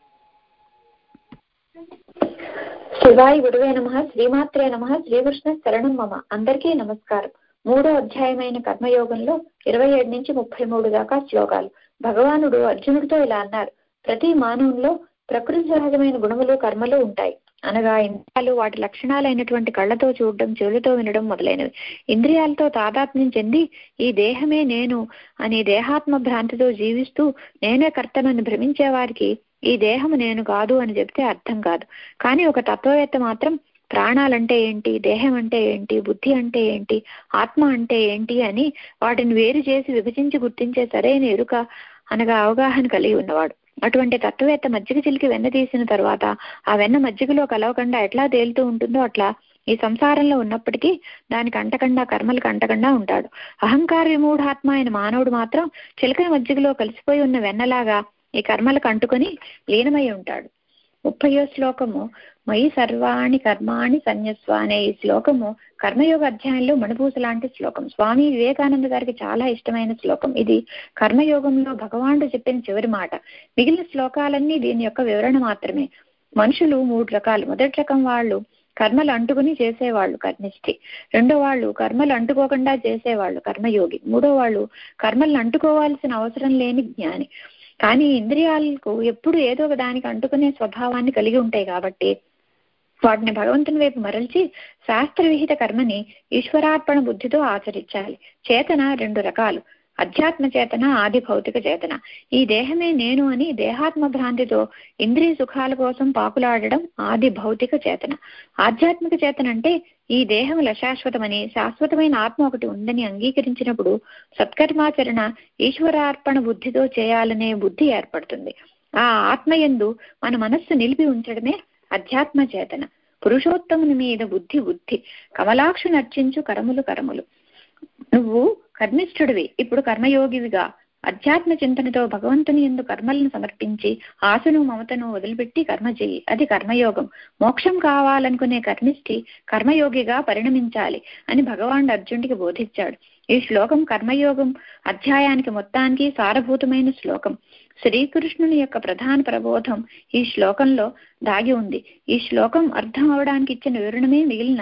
శివాయ గురువే నమః, శ్రీమాత్రే నమః, శ్రీకృష్ణ శరణం మమ. అందరికీ నమస్కారం. 3వ అధ్యాయమైన కర్మయోగంలో 27 నుంచి 33 దాకా శ్లోకాలు. భగవానుడు అర్జునుడితో ఇలా అన్నారు: ప్రతి మానవుల్లో ప్రకృతి సహజమైన గుణములు, కర్మలు ఉంటాయి. అనగా ఇంద్రియాలు వాటి లక్షణాలైనటువంటి కళ్ళతో చూడడం, చెవులతో వినడం మొదలైనవి. ఇంద్రియాలతో తాదాత్మ్యం చెంది ఈ దేహమే నేను అని దేహాత్మ భ్రాంతితో జీవిస్తూ నేనే కర్తనని భ్రమించే వారికి ఈ దేహము నేను కాదు అని చెప్తే అర్థం కాదు. కానీ ఒక తత్వవేత్త మాత్రం ప్రాణాలంటే ఏంటి, దేహం అంటే ఏంటి, బుద్ధి అంటే ఏంటి, ఆత్మ అంటే ఏంటి అని వాటిని వేరు చేసి విభజించి గుర్తించే సరైన ఎరుక అనగా అవగాహన కలిగి ఉన్నవాడు. అటువంటి తత్వవేత్త మజ్జిగ చిలికి వెన్న తీసిన తర్వాత ఆ వెన్న మజ్జిగలో కలవకుండా ఎట్లా తేలుతూ ఉంటుందో అట్లా ఈ సంసారంలో ఉన్నప్పటికీ దానికి అంటకుండా, కర్మలకు అంటకుండా ఉంటాడు. అహంకార విమూఢాత్మ అయిన మానవుడు మాత్రం చిలకల మజ్జిగలో కలిసిపోయి ఉన్న వెన్నలాగా ఈ కర్మలకు అంటుకొని లీనమై ఉంటాడు. 30వ శ్లోకము మయి సర్వాణి కర్మాణి సన్యస్వ అనే ఈ శ్లోకము కర్మయోగ అధ్యాయంలో మణిపూస లాంటి శ్లోకం. స్వామి వివేకానంద గారికి చాలా ఇష్టమైన శ్లోకం ఇది. కర్మయోగంలో భగవానుడు చెప్పిన చివరి మాట. మిగిలిన శ్లోకాలన్నీ దీని యొక్క వివరణ మాత్రమే. మనుషులు 3 రకాలు. మొదటి రకం వాళ్ళు కర్మలు అంటుకుని చేసేవాళ్ళు, కర్మిష్టి. రెండో వాళ్ళు కర్మలు అంటుకోకుండా చేసేవాళ్ళు, కర్మయోగి. మూడో వాళ్ళు కర్మలను అంటుకోవాల్సిన అవసరం లేని జ్ఞాని. కానీ ఇంద్రియాలకు ఎప్పుడు ఏదో ఒక దానికి అంటుకునే స్వభావాన్ని కలిగి ఉంటాయి కాబట్టి వాటిని భగవంతుని వైపు మరల్చి శాస్త్ర విహిత కర్మని ఈశ్వరార్పణ బుద్ధితో ఆచరించాలి. చేతన 2 రకాలు: అధ్యాత్మ చేతన, ఆది భౌతిక చేతన. ఈ దేహమే నేను అని దేహాత్మ భ్రాంతితో ఇంద్రియ సుఖాల కోసం పాకులాడడం ఆది భౌతిక చేతన. ఆధ్యాత్మిక చేతన అంటే ఈ దేహం అశాశ్వతమని, శాశ్వతమైన ఆత్మ ఒకటి ఉందని అంగీకరించినప్పుడు సత్కర్మాచరణ ఈశ్వరార్పణ బుద్ధితో చేయాలనే బుద్ధి ఏర్పడుతుంది. ఆ ఆత్మయందు మన మనస్సు నిలిపి ఉంచడమే అధ్యాత్మ చేతన. పురుషోత్తముని మీద బుద్ధి. కమలాక్షు నర్చించు కరములు. నువ్వు కర్మిష్ఠుడివి, ఇప్పుడు కర్మయోగివిగా అధ్యాత్మ చింతనతో భగవంతుని యందు కర్మలను సమర్పించి ఆశను మమతను వదిలిపెట్టి కర్మ చెయ్యి. అది కర్మయోగం. మోక్షం కావాలనుకునే కర్మిష్టి కర్మయోగిగా పరిణమించాలి అని భగవానుడు అర్జునుడికి బోధించాడు. ఈ శ్లోకం కర్మయోగం అధ్యాయానికి మొత్తానికి సారభూతమైన శ్లోకం. శ్రీకృష్ణుని యొక్క ప్రధాన ప్రబోధం ఈ శ్లోకంలో దాగి ఉంది. ఈ శ్లోకం అర్థం అవడానికి ఇచ్చిన వివరణమే మిగిలిన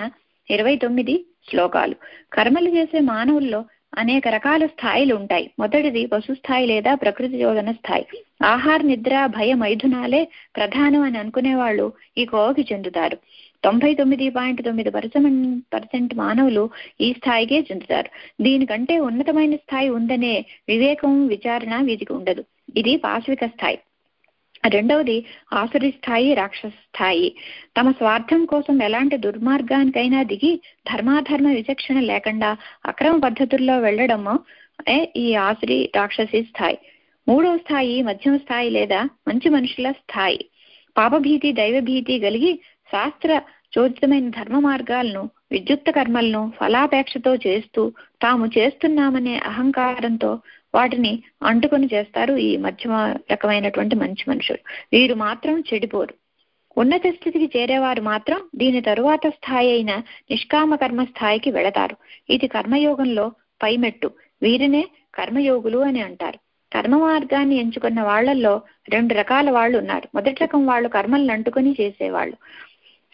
29 శ్లోకాలు. కర్మలు చేసే మానవుల్లో అనేక రకాల స్థాయిలు ఉంటాయి. మొదటిది పశు స్థాయి లేదా ప్రకృతి చోదన స్థాయి. ఆహార, నిద్ర, భయ, మైథునాలే ప్రధానం అని అనుకునే వాళ్ళు ఈ కోవకి చెందుతారు. 99.9% మానవులు ఈ స్థాయికే చెందుతారు. దీనికంటే ఉన్నతమైన స్థాయి ఉందనే వివేకం, విచారణ వీటికి ఉండదు. ఇది పాశవిక స్థాయి. రెండవది ఆసురి స్థాయి, రాక్షస స్థాయి. తమ స్వార్థం కోసం ఎలాంటి దుర్మార్గానికైనా దిగి ధర్మాధర్మ విచక్షణ లేకుండా అక్రమ పద్ధతుల్లో వెళ్ళడము ఈ ఆసురి, రాక్షసి స్థాయి. మూడవ స్థాయి మధ్యమ స్థాయి లేదా మంచి మనుషుల స్థాయి. పాపభీతి, దైవభీతి కలిగి శాస్త్ర చోదితమైన ధర్మ మార్గాలను, విద్యుక్త కర్మలను ఫలాపేక్షతో చేస్తూ తాము చేస్తున్నామనే అహంకారంతో వాటిని అంటుకొని చేస్తారు ఈ మధ్యమ రకమైనటువంటి మంచి మనుషులు. వీరు మాత్రం చెడిపోరు. ఉన్నత స్థితికి చేరేవారు మాత్రం దీని తరువాత స్థాయి అయిన నిష్కామ కర్మ స్థాయికి వెళతారు. ఇది కర్మయోగంలో పైమెట్టు. వీరినే కర్మయోగులు అని అంటారు. కర్మ మార్గాన్ని ఎంచుకున్న వాళ్లలో 2 రకాల వాళ్ళు ఉన్నారు. మొదటి రకం వాళ్ళు కర్మలను అంటుకొని చేసేవాళ్ళు.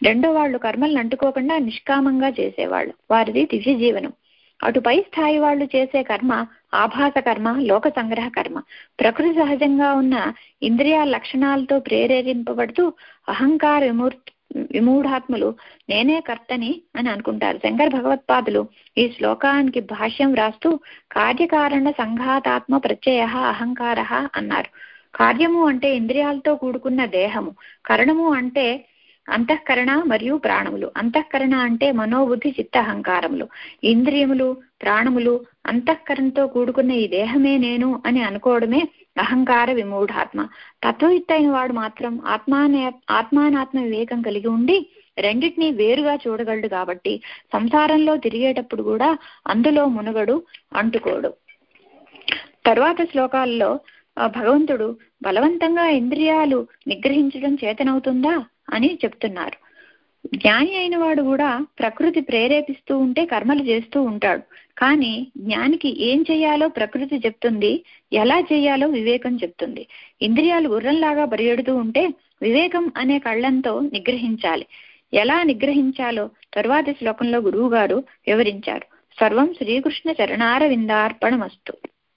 రెండో వాళ్ళు కర్మలను అంటుకోకుండా నిష్కామంగా చేసేవాళ్ళు, వారిది దివ్య జీవనం. అటు పై స్థాయి వాళ్ళు చేసే కర్మ ఆభాస కర్మ, లోక సంగ్రహ కర్మ. ప్రకృతి సహజంగా ఉన్న ఇంద్రియాల లక్షణాలతో ప్రేరేపింపబడుతూ అహంకార విమూఢాత్ములు నేనే కర్తని అని అనుకుంటారు. శంకర భగవత్పాదులు ఈ శ్లోకానికి భాష్యం రాస్తూ కార్యకారణ సంఘాతాత్మ ప్రత్యయ అహంకార అన్నారు. కార్యము అంటే ఇంద్రియాలతో కూడుకున్న దేహము, కరణము అంటే అంతఃకరణ మరియు ప్రాణములు. అంతఃకరణ అంటే మనోబుద్ధి చిత్త అహంకారములు. ఇంద్రియములు, ప్రాణములు, అంతఃకరణతో కూడుకున్న ఈ దేహమే నేను అని అనుకోవడమే అహంకార విమూఢాత్మ. తత్వయుక్త అయిన వాడు మాత్రం ఆత్మానాత్మ వివేకం కలిగి ఉండి రెండింటినీ వేరుగా చూడగలడు. కాబట్టి సంసారంలో తిరిగేటప్పుడు కూడా అందులో మునగడు, అంటుకోడు. తరువాత శ్లోకాల్లో భగవంతుడు బలవంతంగా ఇంద్రియాలు నిగ్రహించడం చేతనవుతుందా అని చెప్తున్నారు. జ్ఞాని అయిన వాడు కూడా ప్రకృతి ప్రేరేపిస్తూ ఉంటే కర్మలు చేస్తూ ఉంటాడు. కానీ జ్ఞానికి ఏం చేయాలో ప్రకృతి చెప్తుంది, ఎలా చేయాలో వివేకం చెప్తుంది. ఇంద్రియాలు గుర్రంలాగా పరిగెడుతూ ఉంటే వివేకం అనే కళ్ళంతో నిగ్రహించాలి. ఎలా నిగ్రహించాలో తరువాతి శ్లోకంలో గురువు గారు వివరించారు. సర్వం శ్రీకృష్ణ చరణారవిందార్పణమస్తు.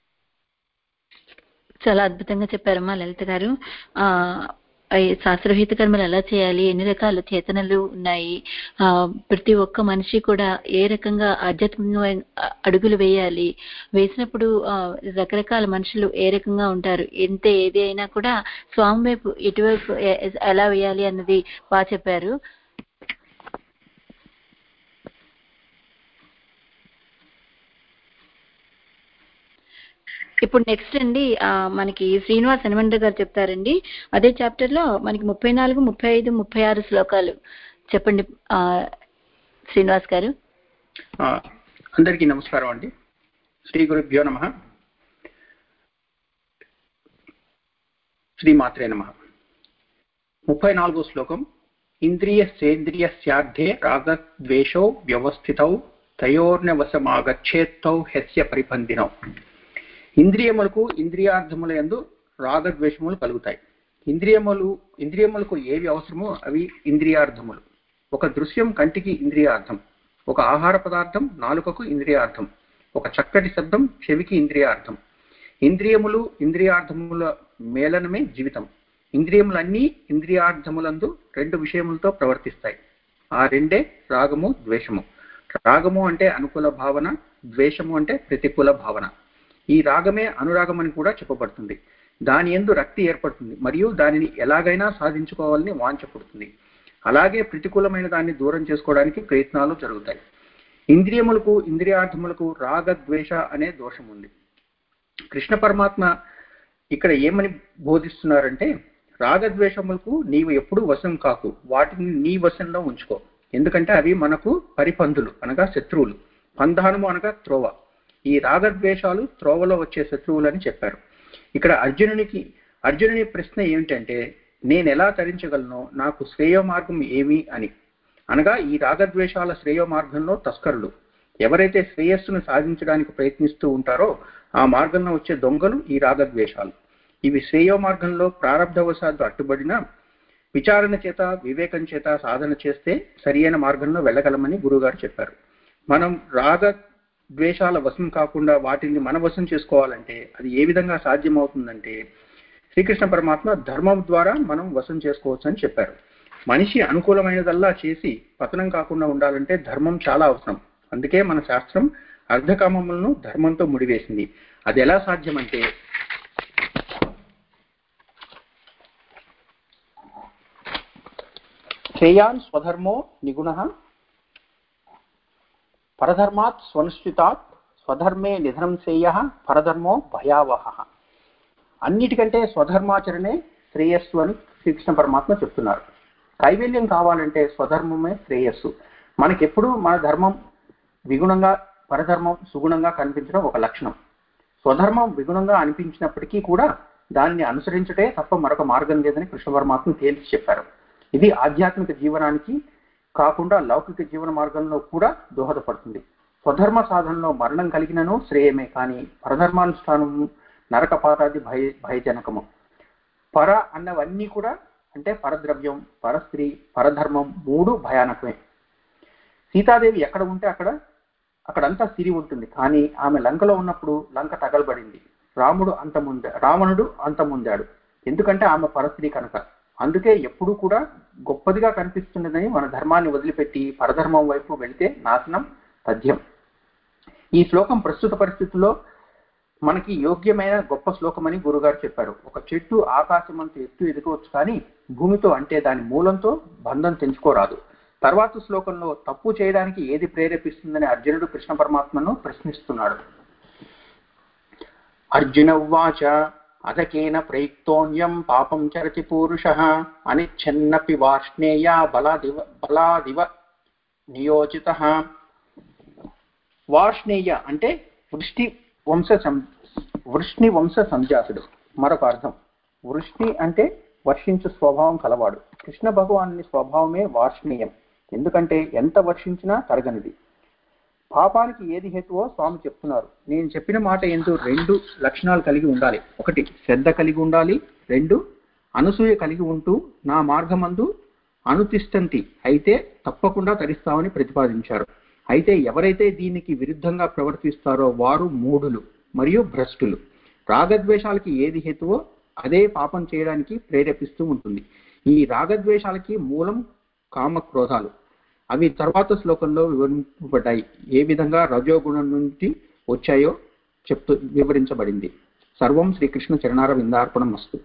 చాలా అద్భుతంగా చెప్పారమ్మా లలిత గారు. శాస్త్రహిత కర్మలు ఎలా చేయాలి, ఎన్ని రకాల చేతనలు ఉన్నాయి, ప్రతి ఒక్క మనిషి కూడా ఏ రకంగా ఆధ్యాత్మికంగా అడుగులు వేయాలి, వేసినప్పుడు రకరకాల మనుషులు ఏ రకంగా ఉంటారు, ఏది అయినా కూడా స్వామి వైపు ఎటువైపు ఎలా వేయాలి అన్నది బాగా చెప్పారు. ఇప్పుడు నెక్స్ట్ అండి మనకి శ్రీనివాస్ హనుమండ్ర గారు చెప్తారండి. అదే చాప్టర్ లో మనకి 34, 35, 36 శ్లోకాలు చెప్పండి శ్రీనివాస్ గారు. అందరికీ నమస్కారం అండి. శ్రీ గురుభ్యో నమః. శ్రీమాత్రే నమః. 34వ శ్లోకం. ఇంద్రియ సేంద్రియస్యార్థే రాగద్వేషౌ వ్యవస్థితౌ తయోర్నవసమాగచ్చేత్తౌ హస్య పరిపందినౌ. ఇంద్రియములకు ఇంద్రియార్థముల యందు రాగద్వేషములు కలుగుతాయి. ఇంద్రియములకు ఏవి అవసరమో అవి ఇంద్రియార్థములు. ఒక దృశ్యం కంటికి ఇంద్రియార్థం, ఒక ఆహార పదార్థం నాలుకకు ఇంద్రియార్థం, ఒక చక్కటి శబ్దం చెవికి ఇంద్రియార్థం. ఇంద్రియములు ఇంద్రియార్థముల మేళనమే జీవితం. ఇంద్రియములన్నీ ఇంద్రియార్థములందు రెండు విషయములతో ప్రవర్తిస్తాయి. ఆ రెండే రాగము ద్వేషము. రాగము అంటే అనుకూల భావన, ద్వేషము అంటే ప్రతికూల భావన. ఈ రాగమే అనురాగం అని కూడా చెప్పబడుతుంది. దాని యందు రక్తి ఏర్పడుతుంది మరియు దానిని ఎలాగైనా సాధించుకోవాలని వాంఛ పుడుతుంది. అలాగే ప్రతికూలమైన దాన్ని దూరం చేసుకోవడానికి ప్రయత్నాలు జరుగుతాయి. ఇంద్రియములకు ఇంద్రియార్థములకు రాగద్వేష అనే దోషం ఉంది. కృష్ణ పరమాత్మ ఇక్కడ ఏమని బోధిస్తున్నారంటే, రాగద్వేషములకు నీవు ఎప్పుడూ వశం కాకు, వాటిని నీ వశంలో ఉంచుకో. ఎందుకంటే అవి మనకు పరిపందులు అనగా శత్రువులు, పంధానము అనగా త్రోవ. ఈ రాగద్వేషాలు త్రోవలో వచ్చే శత్రువులని చెప్పారు. ఇక్కడ అర్జునుని ప్రశ్న ఏమిటంటే, నేను ఎలా తరించగలను, నాకు శ్రేయో మార్గం ఏమి అని. అనగా ఈ రాగద్వేషాల శ్రేయో మార్గంలో తస్కరులు. ఎవరైతే శ్రేయస్సును సాధించడానికి ప్రయత్నిస్తూ ఉంటారో ఆ మార్గంలో వచ్చే దొంగలు ఈ రాగద్వేషాలు. ఇవి శ్రేయో మార్గంలో ప్రారబ్ధవశాత్తు అడ్డుపడిన విచారణ చేత వివేకం చేత సాధన చేస్తే సరియైన మార్గంలో వెళ్ళగలమని గురువుగారు చెప్పారు. మనం రాగద్వేషాల వశం కాకుండా వాటిని మన వశం చేసుకోవాలంటే అది ఏ విధంగా సాధ్యమవుతుందంటే, శ్రీకృష్ణ పరమాత్మ ధర్మం ద్వారా మనం వశం చేసుకోవచ్చు అని చెప్పారు. మనిషి అనుకూలమైనదల్లా చేసి పతనం కాకుండా ఉండాలంటే ధర్మం చాలా అవసరం. అందుకే మన శాస్త్రం అర్ధకామములను ధర్మంతో ముడివేసింది. అది ఎలా సాధ్యమంటే, శ్రేయాన్ స్వధర్మో నిగుణః పరధర్మాత్ స్వనుష్ఠితాత్ స్వధర్మే నిధనం శ్రేయః పరధర్మో భయావహః. అన్నిటికంటే స్వధర్మాచరణే శ్రేయస్సు అని శ్రీకృష్ణ పరమాత్మ చెప్తున్నారు. కైవల్యం కావాలంటే స్వధర్మమే శ్రేయస్సు. మనకెప్పుడు మన ధర్మం విగుణంగా పరధర్మం సుగుణంగా కనిపించడం ఒక లక్షణం. స్వధర్మం విగుణంగా అనిపించినప్పటికీ కూడా దాన్ని అనుసరించటే తప్ప మరొక మార్గం లేదని కృష్ణ పరమాత్మ తేల్చి చెప్పారు. ఇది ఆధ్యాత్మిక జీవనానికి కాకుండా లౌకిక జీవన మార్గంలో కూడా దోహదపడుతుంది. స్వధర్మ సాధనలో మరణం కలిగినను శ్రేయమే, కానీ పరధర్మానుష్ఠానము నరకపాతాది భయజనకము. పర అన్నవన్నీ కూడా అంటే పరద్రవ్యం, పరస్త్రీ, పరధర్మం మూడు భయానకమే. సీతాదేవి ఎక్కడ ఉంటే అక్కడంతా సిరి ఉంటుంది. కానీ ఆమె లంకలో ఉన్నప్పుడు లంక తగలబడింది. రావణుడు అంతముందాడు. ఎందుకంటే ఆమె పరస్త్రీ కనుక. అందుకే ఎప్పుడూ కూడా గొప్పదిగా కనిపిస్తున్నదని మన ధర్మాన్ని వదిలిపెట్టి పరధర్మం వైపు వెళితే నాశనం తథ్యం. ఈ శ్లోకం ప్రస్తుత పరిస్థితుల్లో మనకి యోగ్యమైన గొప్ప శ్లోకమని గురుగారు చెప్పారు. ఒక చెట్టు ఆకాశమంత ఎత్తు ఎదగవచ్చు, కానీ భూమితో అంటే దాని మూలంతో బంధం తెంచుకోరాదు. తర్వాత శ్లోకంలో తప్పు చేయడానికి ఏది ప్రేరేపిస్తుందని అర్జునుడు కృష్ణ పరమాత్మను ప్రశ్నిస్తున్నాడు. అర్జున ఉవాచ అధకేన ప్రయుక్తోన్యం పాపం చరతి పూరుషః అనిచ్ఛన్నపి వార్ష్ణేయ బలాదివ నియోజితః. వార్ష్ణేయ అంటే వృష్ణి వంశ సంజాతుడు. మరొక అర్థం, వృష్ణి అంటే వర్షించు స్వభావం కలవాడు. కృష్ణ భగవానుని స్వభావమే వార్ష్ణేయం. ఎందుకంటే ఎంత వర్షించినా తరగనిది. పాపానికి ఏది హేతువో స్వామి చెప్తున్నారు. నేను చెప్పిన మాట ఎందు 2 లక్షణాలు కలిగి ఉండాలి. 1 శ్రద్ధ కలిగి ఉండాలి, 2 అనసూయ కలిగి ఉంటూ నా మార్గమందు అనుతిష్టంతి అయితే తప్పకుండా తరిస్తామని ప్రతిపాదించారు. అయితే ఎవరైతే దీనికి విరుద్ధంగా ప్రవర్తిస్తారో వారు మూఢులు మరియు భ్రష్టులు. రాగద్వేషాలకి ఏది హేతువో అదే పాపం చేయడానికి ప్రేరేపిస్తూ ఉంటుంది. ఈ రాగద్వేషాలకి మూలం కామక్రోధాలు. అవి తర్వాత శ్లోకంలో వివరింపబడ్డాయి. ఏ విధంగా రజోగుణం నుంచి వచ్చాయో వివరించబడింది. సర్వం శ్రీకృష్ణ చరణారవిందార్పణం అస్తు.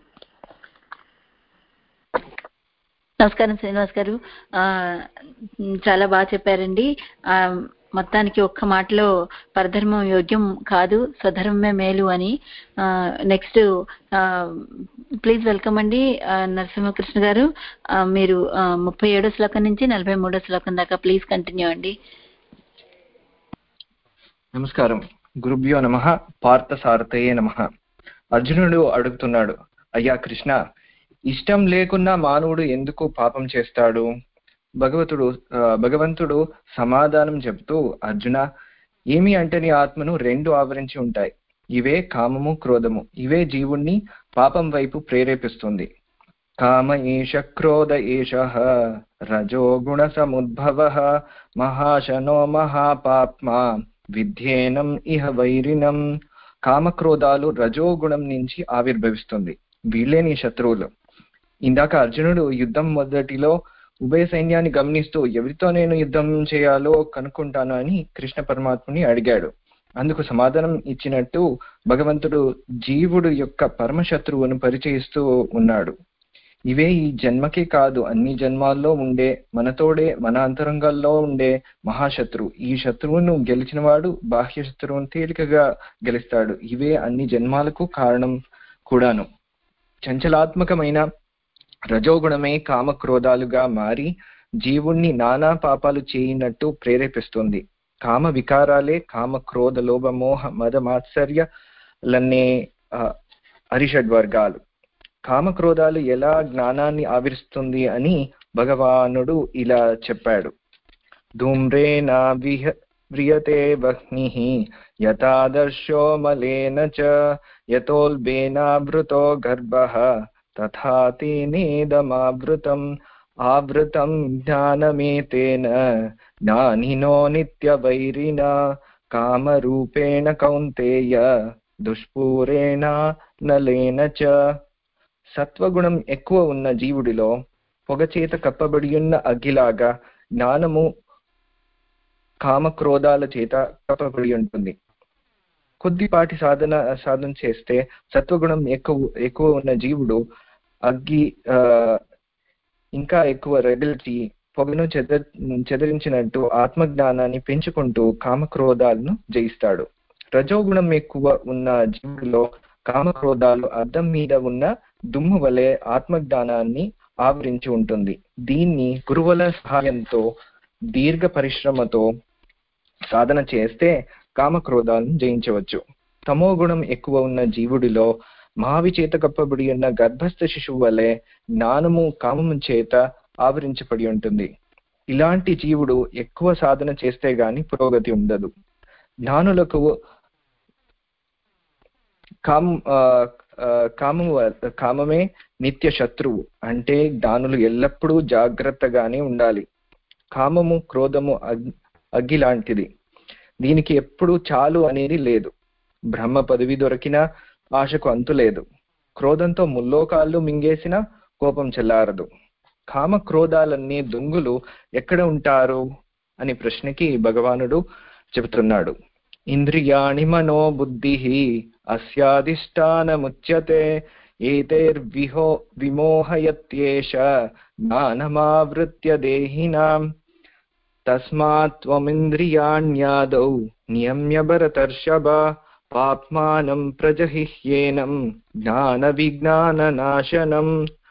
నమస్కారం శ్రీనివాస్ గారు, చాలా బాగా చెప్పారండి. మొత్తానికి ఒక్క మాటలో పరధర్మం యోగ్యం కాదు, స్వధర్మమే మేలు అని. నెక్స్ట్ ప్లీజ్ వెల్కమ్ అండి నరసింహకృష్ణ గారు. మీరు 37వ శ్లోకం నుంచి 43వ శ్లోకం దాకా ప్లీజ్ కంటిన్యూ అండి. నమస్కారం. గురుభ్యో నమః. పార్థసారథయే నమః. అర్జునుడు అడుగుతున్నాడు, అయ్యా కృష్ణ, ఇష్టం లేకున్నా మానవుడు ఎందుకు పాపం చేస్తాడు? భగవంతుడు సమాధానం చెబుతూ, అర్జున, ఏమి అంటే నీ ఆత్మను 2 ఆవరించి ఉంటాయి. ఇవే కామము, క్రోధము. ఇవే జీవుణ్ణి పాపం వైపు ప్రేరేపిస్తుంది. కామ ఏష క్రోధ ఏషః రజోగుణ సముద్భవః మహాశనో మహాపాప్మా విద్యేనం ఇహ వైరినం. కామక్రోధాలు రజోగుణం నుంచి ఆవిర్భవిస్తుంది. వీళ్ళే నీ శత్రువులు. ఇందాక అర్జునుడు యుద్ధం మొదటిలో ఉభయ సైన్యాన్ని గమనిస్తూ ఎవరితో నేను యుద్ధం చేయాలో కనుక్కుంటాను అని కృష్ణ పరమాత్మని అడిగాడు. అందుకు సమాధానం ఇచ్చినట్టు భగవంతుడు జీవుడు యొక్క పరమశత్రువును పరిచయిస్తూ ఉన్నాడు. ఇవే ఈ జన్మకే కాదు, అన్ని జన్మాల్లో ఉండే, మనతోడే మన అంతరంగాల్లో ఉండే మహాశత్రువు. ఈ శత్రువును గెలిచిన వాడు బాహ్య శత్రువును తేలికగా గెలుస్తాడు. ఇవే అన్ని జన్మాలకు కారణం కూడాను. చంచలాత్మకమైన రజోగుణమే కామక్రోధాలుగా మారి జీవుణ్ణి నానా పాపాలు చేయనట్టు ప్రేరేపిస్తుంది. కామ వికారాలే కామ, క్రోధ, లోభ, మోహ, మద, మాత్సర్యాలనే అరిషడ్వర్గాలు. కామక్రోధాలు ఎలా జ్ఞానాన్ని ఆవిరిస్తుంది అని భగవానుడు ఇలా చెప్పాడు. ధూమ్రేణ వ్రియతే వహ్నిః యథాదర్శో మలేన చ యతోల్బేనావృతో గర్భః తథా తేనేదమావృతం ఆవృతం జ్ఞానమేతేన జ్ఞానినో నిత్యవైరిణ కామరూపేణ కౌంతేయ దుష్పూరేణ నలేన చ. సత్వగుణం ఎక్కువ ఉన్న జీవుడిలో పొగచేత కప్పబడి ఉన్న అగ్గిలాగా జ్ఞానము కామక్రోధాల చేత కప్పబడి ఉంటుంది. కొద్దిపాటి సాధన చేస్తే సత్వగుణం ఎక్కువ ఉన్న జీవుడు అగ్గి ఇంకా ఎక్కువ రగిల్చి పొగను చెదరించినట్టు ఆత్మజ్ఞానాన్ని పెంచుకుంటూ కామక్రోధాలను జయిస్తాడు. రజోగుణం ఎక్కువ ఉన్న జీవుడిలో కామక్రోధాలు అద్దం మీద ఉన్న దుమ్ము వలె ఆత్మజ్ఞానాన్ని ఆవరించి ఉంటుంది. దీన్ని గురువుల సహాయంతో దీర్ఘ పరిశ్రమతో సాధన చేస్తే కామక్రోధాలను జయించవచ్చు. తమో గుణం ఎక్కువ ఉన్న జీవుడిలో మావి చేత కప్పబడి ఉన్న గర్భస్థ శిశువు వలె జ్ఞానము కామము చేత ఆవరించబడి ఉంటుంది. ఇలాంటి జీవుడు ఎక్కువ సాధన చేస్తే గాని పురోగతి ఉండదు. జ్ఞానులకు కామమే నిత్య శత్రువు. అంటే జ్ఞానులు ఎల్లప్పుడూ జాగ్రత్తగానే ఉండాలి. కామము క్రోధము అగ్గి లాంటిది. దీనికి ఎప్పుడు చాలు అనేది లేదు. బ్రహ్మ పదవి దొరికినా ఆశకు అంతు లేదు. క్రోధంతో ముల్లోకాళ్ళు మింగేసిన కోపం చెల్లారదు. కామ క్రోధాలన్నీ దొంగులు ఎక్కడ ఉంటారు అని ప్రశ్నకి భగవానుడు చెబుతున్నాడు. ఇంద్రియాణి మనో బుద్ధి అస్యాధిష్టానముచ్యతే ఏతైర్విహో విమోహయత్యేష జ్ఞానమావృత్య దేహినాం తస్మాత్ త్వమింద్రియాణ్యాదౌ నియమ్య భరతర్షభ పాప్మానం ప్రజహిహ్యేనం జ్ఞాన విజ్ఞాన నాశనం.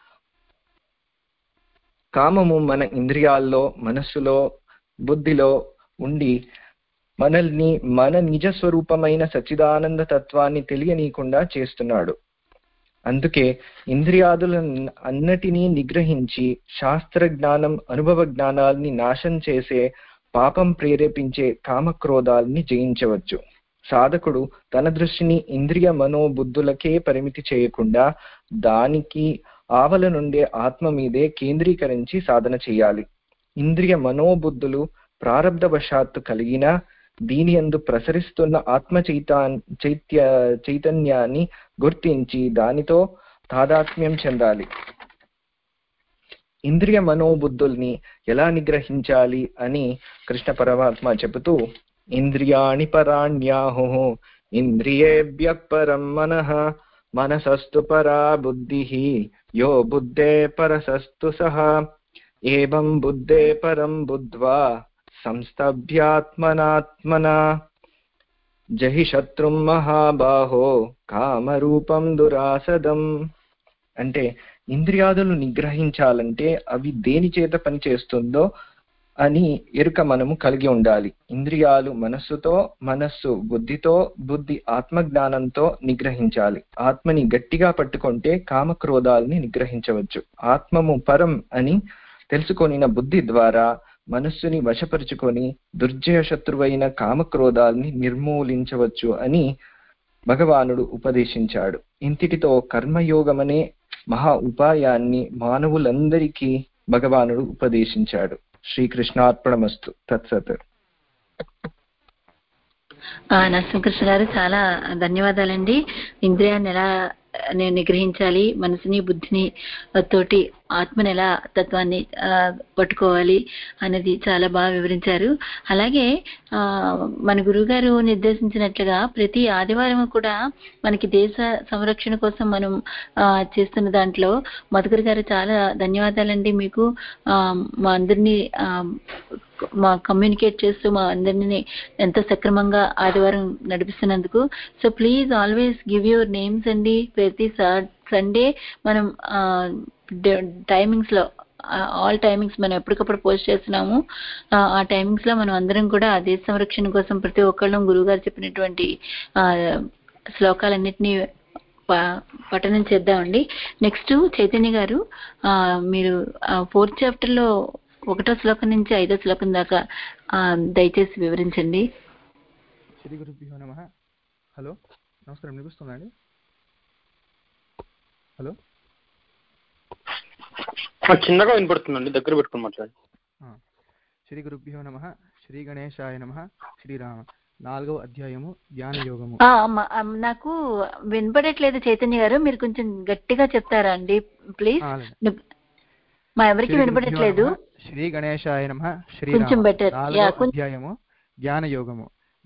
కామము మన ఇంద్రియాల్లో, మనస్సులో, బుద్ధిలో ఉండి మనల్ని మన నిజ స్వరూపమైన సచ్చిదానంద తత్వాన్ని తెలియనీయకుండా చేస్తున్నాడు. అందుకే ఇంద్రియాదుల అన్నిటినీ నిగ్రహించి శాస్త్ర జ్ఞానం, అనుభవ జ్ఞానాల్ని నాశనం చేసే పాపం ప్రేరేపించే కామక్రోధాల్ని జయించవచ్చు. సాధకుడు తన దృష్టిని ఇంద్రియ మనోబుద్ధులకే పరిమితి చేయకుండా దానికి ఆవల నుండే ఆత్మ మీదే కేంద్రీకరించి సాధన చేయాలి. ఇంద్రియ మనోబుద్ధులు ప్రారబ్ధవశాత్తు కలిగినా దీని యందు ప్రసరిస్తున్న ఆత్మ చైతన్యాన్ని గుర్తించి దానితో తాదాత్మ్యం చెందాలి. ఇంద్రియ మనోబుద్ధుల్ని ఎలా నిగ్రహించాలి అని కృష్ణ పరమాత్మ చెబుతూ, ఇంద్రియాణి పరాణ్యాహు ఇంద్రియేభ్యః పరం మనః మనసస్తు పరా బుద్ధిః యో బుద్ధే పరసస్తు సహ ఏవం బుద్ధే పరం బుద్ధ్వా సంస్తభ్యాత్మనాత్మనా జహి శత్రుం మహాబాహో కామరూపం దురాసదం. అంటే ఇంద్రియాదులు నిగ్రహించాలంటే అవి దేని చేత పనిచేస్తుందో అని ఎరుక మనము కలిగి ఉండాలి. ఇంద్రియాలు మనస్సుతో, మనస్సు బుద్ధితో, బుద్ధి ఆత్మజ్ఞానంతో నిగ్రహించాలి. ఆత్మని గట్టిగా పట్టుకుంటే కామక్రోధాలని నిగ్రహించవచ్చు. ఆత్మము పరం అని తెలుసుకొనిన బుద్ధి ద్వారా మనస్సుని వశపరుచుకొని దుర్జయ శత్రువైన కామక్రోధాల్ని నిర్మూలించవచ్చు అని భగవానుడు ఉపదేశించాడు. ఇంతటితో కర్మయోగమనే మహా ఉపాయాన్ని మానవులందరికీ భగవానుడు ఉపదేశించాడు. శ్రీకృష్ణార్పణమస్తు. తత్సత్. నరసింహకృష్ణ గారు చాలా ధన్యవాదాలండి. ఇంద్రియాన్ని ఎలా నేను నిగ్రహించాలి, మనసుని బుద్ధిని తోటి ఆత్మని ఎలా తత్వాన్ని పట్టుకోవాలి అనేది చాలా బాగా వివరించారు. అలాగే మన గురువు గారు నిర్దేశించినట్లుగా ప్రతి ఆదివారం కూడా మనకి దేశ సంరక్షణ కోసం మనం చేస్తున్న దాంట్లో మధుకర్ గారు చాలా ధన్యవాదాలండి మీకు. మా అందరినీ మా కమ్యూనికేట్ చేస్తూ మా అందరినీ ఎంతో సక్రమంగా ఆదివారం నడిపిస్తున్నందుకు. So please always give your names అండి. ప్రతి సండే మనం టైమింగ్స్ లో ఆల్ టైమింగ్స్ మనం ఎప్పటికప్పుడు పోస్ట్ చేస్తున్నాము. ఆ టైమింగ్స్ లో మనం అందరం కూడా దేశ సంరక్షణ కోసం ప్రతి ఒక్కళ్ళం గురువు గారు చెప్పినటువంటి శ్లోకాలన్నింటినీ పఠనం చేద్దామండి. నెక్స్ట్ చైతన్య గారు మీరు 4th చాప్టర్ లో 1వ శ్లోకం నుంచి 5వ శ్లోకం దాకా దయచేసి వివరించండి. శ్రీ గురుభ్యో నమః. హలో, నమస్కారం. వినిపిస్తుందండి? హలో, చిన్నగా వినపడుతుందండి, దగ్గర పెట్టుకుని మాట్లాడండి. శ్రీ గురుభ్యో నమః. శ్రీ గణేశాయ నమః. శ్రీరామ. 4వ అధ్యాయము జ్ఞానయోగము. నాకు వినపడట్లేదు చైతన్య గారు, మీరు కొంచెం గట్టిగా చెప్తారా అండి ప్లీజ్? మా ఎవరికి వినపడట్లేదు. శ్రీ గణేశాయ నమః. శ్రీరామ. 4వ అధ్యాయము జ్ఞానయోగము.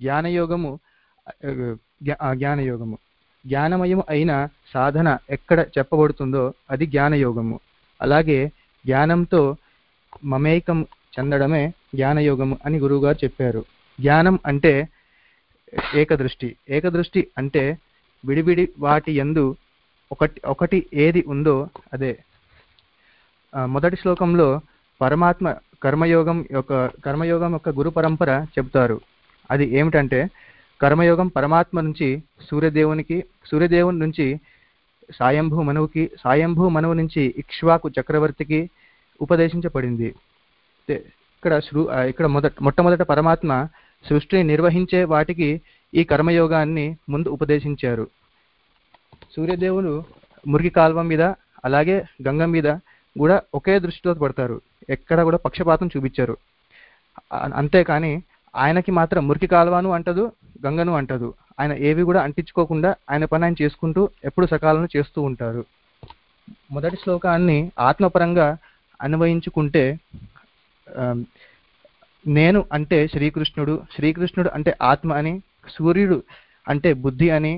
జ్ఞానయోగము జ్ఞానమయము అయిన సాధన ఎక్కడ చెప్పబడుతుందో అది జ్ఞానయోగము. అలాగే జ్ఞానంతో మమేకం చెందడమే జ్ఞానయోగము అని గురువుగారు చెప్పారు. జ్ఞానం అంటే ఏకదృష్టి అంటే విడివిడి వాటి యందు ఒకటి ఏది ఉందో అదే. మొదటి శ్లోకంలో పరమాత్మ కర్మయోగం యొక్క గురు పరంపర చెబుతారు. అది ఏమిటంటే కర్మయోగం పరమాత్మ నుంచి సూర్యదేవుని నుంచి స్వయంభూ మనువుకి, స్వయంభూ మనువు నుంచి ఇక్ష్వాకు చక్రవర్తికి ఉపదేశించబడింది. ఇక్కడ మొట్టమొదట పరమాత్మ సృష్టిని నిర్వహించే వాటికి ఈ కర్మయోగాన్ని ముందు ఉపదేశించారు. సూర్యదేవుడు మురికి కాల్వ మీద అలాగే గంగ మీద కూడా ఒకే దృష్టితో పడతారు, ఎక్కడ కూడా పక్షపాతం చూపించారు. అంతేకాని ఆయనకి మాత్రం మురికి కాలువను అంటదు, గంగను అంటదు. ఆయన ఏవి కూడా అంటించుకోకుండా ఆయన పని ఆయన చేసుకుంటూ ఎప్పుడు సకాలంలో చేస్తూ ఉంటారు. మొదటి శ్లోకాన్ని ఆత్మపరంగా అన్వయించుకుంటే నేను అంటే శ్రీకృష్ణుడు, శ్రీకృష్ణుడు అంటే ఆత్మ అని, సూర్యుడు అంటే బుద్ధి అని,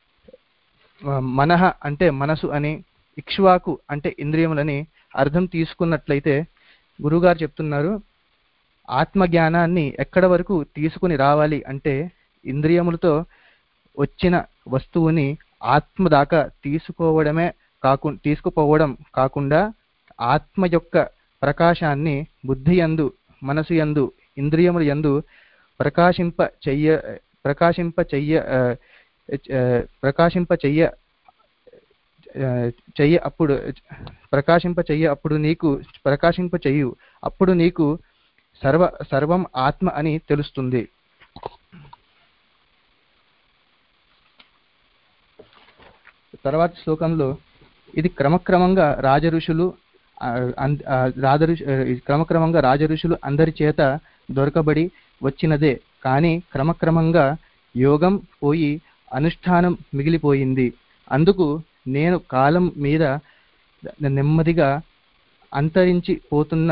మనః అంటే మనసు అని, ఇక్ష్వాకు అంటే ఇంద్రియములని అర్థం తీసుకున్నట్లయితే గురువుగారు చెప్తున్నారు, ఆత్మజ్ఞానాన్ని ఎక్కడ వరకు తీసుకుని రావాలి అంటే ఇంద్రియములతో వచ్చిన వస్తువుని ఆత్మ దాకా తీసుకుపోవడం కాకుండా ఆత్మ యొక్క ప్రకాశాన్ని బుద్ధి యందు, మనసు యందు, ఇంద్రియముల యందు అప్పుడు నీకు సర్వం ఆత్మ అని తెలుస్తుంది. తర్వాత శ్లోకంలో ఇది క్రమక్రమంగా రాజఋషులు అందరి చేత దొరకబడి వచ్చినదే, కానీ క్రమక్రమంగా యోగం పోయి అనుష్ఠానం మిగిలిపోయింది. అందుకు నేను కాలం మీద నెమ్మదిగా అంతరించి పోతున్న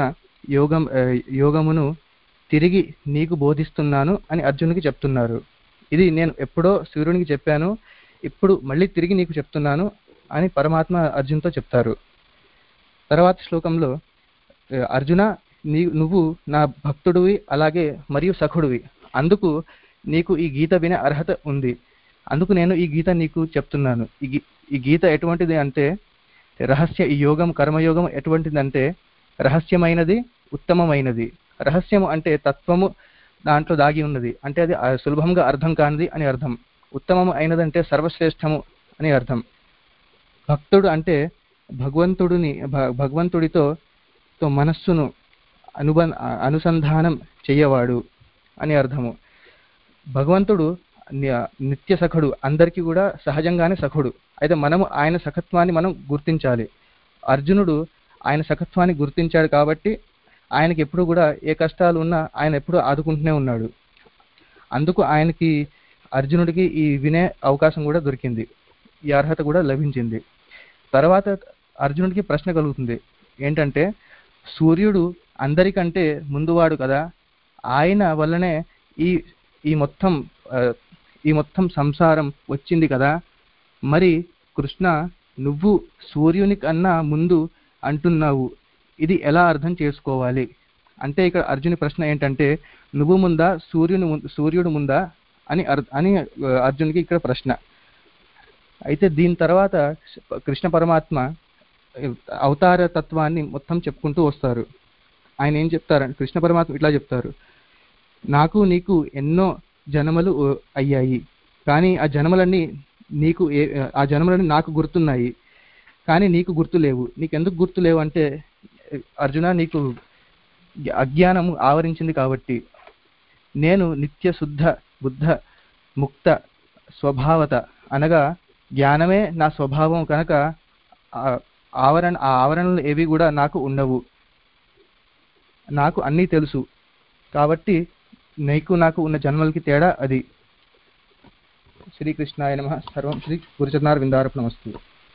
యోగమును తిరిగి నీకు బోధిస్తున్నాను అని అర్జునుడికి చెప్తున్నారు. ఇది నేను ఎప్పుడో సూర్యునికి చెప్పాను, ఇప్పుడు మళ్ళీ తిరిగి నీకు చెప్తున్నాను అని పరమాత్మ అర్జున్తో చెప్తారు. తర్వాత శ్లోకంలో అర్జున, నువ్వు నా భక్తుడివి, అలాగే మరియు సఖుడివి, అందుకు నీకు ఈ గీత వినే అర్హత ఉంది. అందుకు నేను ఈ గీత నీకు చెప్తున్నాను. ఈ గీత ఎటువంటిది అంటే ఈ యోగం, కర్మయోగం ఎటువంటిదంటే రహస్యమైనది, ఉత్తమమైనది. రహస్యము అంటే తత్వము దాంట్లో దాగి ఉన్నది, అంటే అది సులభంగా అర్థం కానిది అని అర్థం. ఉత్తమము అయినదంటే సర్వశ్రేష్టము అని అర్థం. భక్తుడు అంటే భగవంతుడితో మనస్సును అనుసంధానం చెయ్యవాడు అని అర్థము. భగవంతుడు నిత్య సఖుడు, అందరికీ కూడా సహజంగానే సఖుడు. అయితే మనము ఆయన సఖత్వాన్ని మనం గుర్తించాలి. అర్జునుడు ఆయన సఖత్వాన్ని గుర్తించాడు కాబట్టి ఆయనకి ఎప్పుడు కూడా ఏ కష్టాలు ఉన్నా ఆయన ఎప్పుడు ఆదుకుంటూనే ఉన్నాడు. అందుకు అర్జునుడికి ఈ వినే అవకాశం కూడా దొరికింది, ఈ అర్హత కూడా లభించింది. తర్వాత అర్జునుడికి ప్రశ్న కలుగుతుంది ఏంటంటే, సూర్యుడు అందరికంటే ముందువాడు కదా, ఆయన వల్లనే ఈ మొత్తం సంసారం వచ్చింది కదా, మరి కృష్ణ నువ్వు సూర్యుని కన్నా ముందు అంటున్నావు, ఇది ఎలా అర్థం చేసుకోవాలి అంటే ఇక్కడ అర్జుని ప్రశ్న ఏంటంటే, నువ్వు ముందా సూర్యుడు ముందా అని అర్జునికి ఇక్కడ ప్రశ్న. అయితే దీని తర్వాత కృష్ణ పరమాత్మ అవతార తత్వాన్ని మొత్తం చెప్పుకుంటూ వస్తారు. ఆయన ఏం చెప్తారంటే, కృష్ణ పరమాత్మ ఇట్లా చెప్తారు, నాకు నీకు ఎన్నో జన్మలు అయ్యాయి, కానీ ఆ జన్మలన్నీ నాకు గుర్తున్నాయి, కానీ నీకు గుర్తులేవు. నీకెందుకు గుర్తులేవు అంటే, అర్జున నీకు అజ్ఞానము ఆవరించింది కాబట్టి. నేను నిత్య శుద్ధ బుద్ధ ముక్త స్వభావత అనగా జ్ఞానమే నా స్వభావం కనుక ఆ ఆవరణలు ఏవి కూడా నాకు ఉండవు. నాకు అన్నీ తెలుసు కాబట్టి నాకు ఉన్న జన్మలకి తేడా అది. శ్రీకృష్ణాయ నమః. సర్వం శ్రీ గురుచరణారవిందార్పణమస్తు.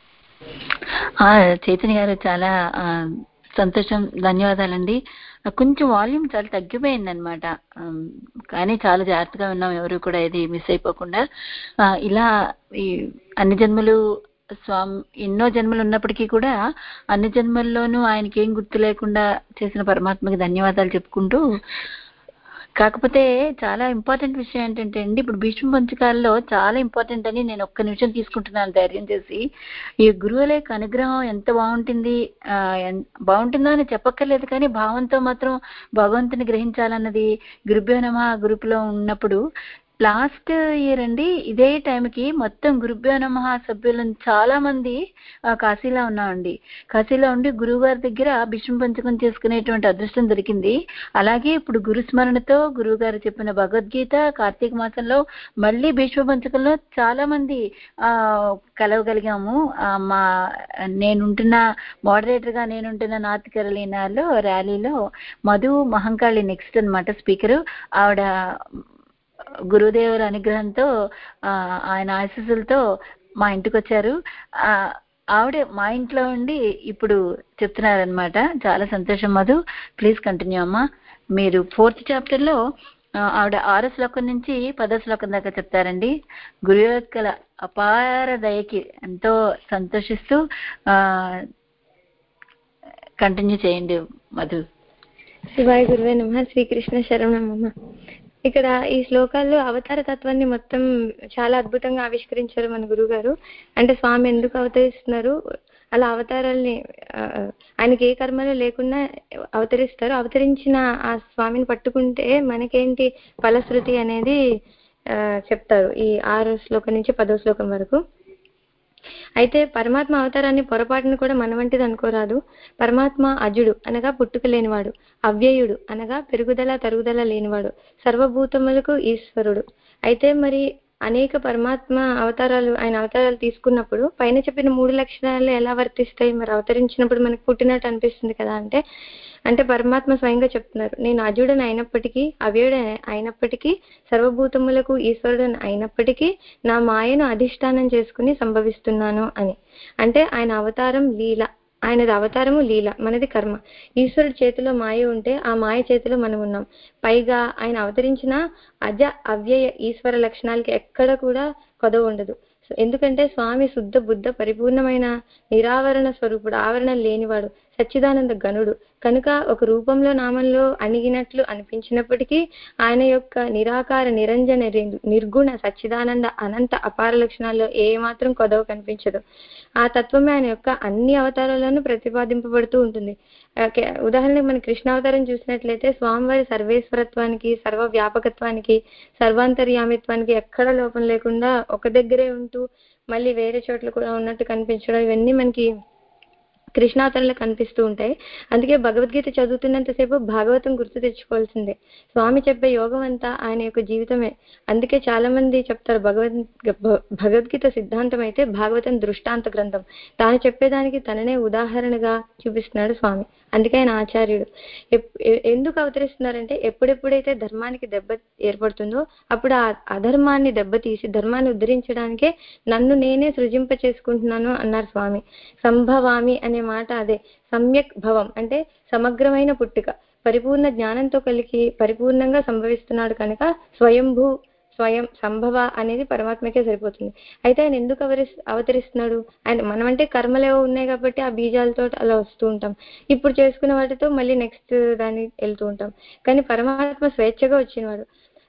చైతన్య గారు చాలా సంతోషం, ధన్యవాదాలండి. కొంచెం వాల్యూమ్ చాలా తగ్గిపోయింది అనమాట, కానీ చాలా జాగ్రత్తగా ఉన్నాం, ఎవరు కూడా ఏది మిస్ అయిపోకుండా. ఇలా ఈ అన్ని జన్మలు ఎన్నో జన్మలు ఉన్నప్పటికీ కూడా అన్ని జన్మల్లోనూ ఆయనకి ఏం గుర్తు లేకుండా చేసిన పరమాత్మకి ధన్యవాదాలు చెప్పుకుంటూ, కాకపోతే చాలా ఇంపార్టెంట్ విషయం ఏంటంటే అండి, ఇప్పుడు భీష్మ పంచకాల్లో చాలా ఇంపార్టెంట్ అని నేను ఒక్క నిమిషం తీసుకుంటున్నాను ధైర్యం చేసి. ఈ గురువుల యొక్క అనుగ్రహం ఎంత బాగుంటుందో అని చెప్పక్కర్లేదు, కానీ భావంతో మాత్రం భగవంతుని గ్రహించాలన్నది గురుభ్యో నమః గ్రూపులో ఉన్నప్పుడు లాస్ట్ ఇయర్ అండి ఇదే టైంకి మొత్తం గురుభ్యో నమః సభ్యులను చాలా మంది కాశీలో ఉన్నామండి. కాశీలో ఉండి గురువు గారి దగ్గర భీష్మ పంచకం చేసుకునేటువంటి అదృష్టం దొరికింది. అలాగే ఇప్పుడు గురుస్మరణతో గురువు గారు చెప్పిన భగవద్గీత కార్తీక మాసంలో మళ్ళీ భీష్మ పంచకంలో చాలా మంది కలవగలిగాము. మా నేనుంటున్న మోడరేటర్ గా నేనుంటున్న నార్త్ కెరళీనాలో ర్యాలీలో మధు మహంకాళి నెక్స్ట్ అన్నమాట స్పీకరు. ఆవిడ గురుదేవుల అనుగ్రహంతో ఆయన ఆశీస్సులతో మా ఇంటికి వచ్చారు. ఆవిడే మా ఇంట్లో ఉండి ఇప్పుడు చెప్తున్నారనమాట. చాలా సంతోషం మధు. ప్లీజ్ కంటిన్యూ అమ్మా. మీరు 4th చాప్టర్లో ఆవిడ 6వ శ్లోకం నుంచి 10వ శ్లోకం దాకా చెప్తారండి. గురు యొక్క అపార దయకి ఎంతో సంతోషిస్తూ కంటిన్యూ చేయండి మధు. శివాయ గురువే నమః. శ్రీకృష్ణ శరణమమ్మ. ఇక్కడ ఈ శ్లోకాల్లో అవతార తత్వాన్ని మొత్తం చాలా అద్భుతంగా ఆవిష్కరించారు మన గురువు గారు. అంటే స్వామి ఎందుకు అవతరిస్తున్నారు, అలా అవతారాల్ని ఆయనకి ఏ కర్మలు లేకుండా అవతరిస్తారు, అవతరించిన ఆ స్వామిని పట్టుకుంటే మనకేంటి ఫలశ్రుతి అనేది చెప్తారు ఈ 6వ శ్లోకం నుంచి 10వ శ్లోకం వరకు. అయితే పరమాత్మ అవతారాన్ని పొరపాటును కూడా మన వంటిది అనుకోరాదు. పరమాత్మ అజుడు అనగా పుట్టుక లేనివాడు, అవ్యయుడు అనగా పెరుగుదల తరుగుదల లేనివాడు, సర్వభూతములకు ఈశ్వరుడు. అయితే మరి అనేక పరమాత్మ అవతారాలు ఆయన అవతారాలు తీసుకున్నప్పుడు పైన చెప్పిన 3 లక్షణాలు ఎలా వర్తిస్తాయి? మరి అవతరించినప్పుడు మనకు పుట్టినట్టు అనిపిస్తుంది కదా. అంటే పరమాత్మ స్వయంగా చెప్తున్నారు, నేను అజుడని అయినప్పటికీ అవ్యయుడు అయినప్పటికీ సర్వభూతములకు ఈశ్వరుడని అయినప్పటికీ నా మాయను అధిష్టానం చేసుకుని సంభవిస్తున్నాను అని. అంటే ఆయన అవతారం లీల, ఆయనది అవతారము లీల, మనది కర్మ. ఈశ్వరుడి చేతిలో మాయ ఉంటే ఆ మాయ చేతిలో మనం ఉన్నాం. పైగా ఆయన అవతరించిన అజ అవ్యయ ఈశ్వర లక్షణాలకి ఎక్కడ కూడా కొదవ ఉండదు. ఎందుకంటే స్వామి శుద్ధ బుద్ధ పరిపూర్ణమైన నిరావరణ స్వరూపుడు, ఆవరణ లేనివాడు, సచ్చిదానంద గణుడు కనుక ఒక రూపంలో నామంలో అణిగినట్లు అనిపించినప్పటికీ ఆయన యొక్క నిరాకార నిరంజన నిర్గుణ సచ్చిదానంద అనంత అపార లక్షణాల్లో ఏ మాత్రం కొదవ కనిపించదు. ఆ తత్వమే ఆయన యొక్క అన్ని అవతారాల్లోనూ ప్రతిపాదింపబడుతూ ఉంటుంది. ఉదాహరణకు మన కృష్ణావతారం చూసినట్లయితే స్వామివారి సర్వేశ్వరత్వానికి, సర్వ వ్యాపకత్వానికి, సర్వాంతర్యామిత్వానికి ఎక్కడ లోపం లేకుండా ఒక దగ్గరే ఉంటూ మళ్ళీ వేరే చోట్ల కూడా ఉన్నట్టు కనిపించడం, ఇవన్నీ మనకి కృష్ణావతారంలో కనిపిస్తూ ఉంటాయి. అందుకే భగవద్గీత చదువుతున్నంతసేపు భాగవతం గుర్తు తెచ్చుకోవాల్సిందే. స్వామి చెప్పే యోగం అంతా ఆయన యొక్క జీవితమే. అందుకే చాలా మంది చెప్తారు భగవద్గీత సిద్ధాంతం అయితే భాగవతం దృష్టాంత గ్రంథం. తాను చెప్పేదానికి తననే ఉదాహరణగా చూపిస్తున్నాడు స్వామి. అందుకే ఆయన ఆచార్యుడు. ఎందుకు అవతరిస్తున్నారంటే ఎప్పుడెప్పుడైతే ధర్మానికి దెబ్బ ఏర్పడుతుందో అప్పుడు ఆ అధర్మాన్ని దెబ్బతీసి ధర్మాన్ని ఉద్ధరించడానికే నన్ను నేనే సృజింప చేసుకుంటున్నాను అన్నారు స్వామి. సంభవామి అనే మాట అదే. సమ్యక్ భవం అంటే సమగ్రమైన పుట్టుక, పరిపూర్ణ జ్ఞానంతో కలిగి పరిపూర్ణంగా సంభవిస్తున్నాడు కనుక స్వయంభూ స్వయం సంభవ అనేది పరమాత్మకే సరిపోతుంది. అయితే ఆయన ఎందుకు అవతరిస్తున్నాడు? ఆయన మనమంటే కర్మలేవో ఉన్నాయి కాబట్టి ఆ బీజాలతో అలా వస్తూ ఉంటాం. ఇప్పుడు చేసుకున్న వాటితో మళ్ళీ నెక్స్ట్ దాన్ని వెళ్తూ ఉంటాం. కానీ పరమాత్మ స్వేచ్ఛగా వచ్చినవాడు.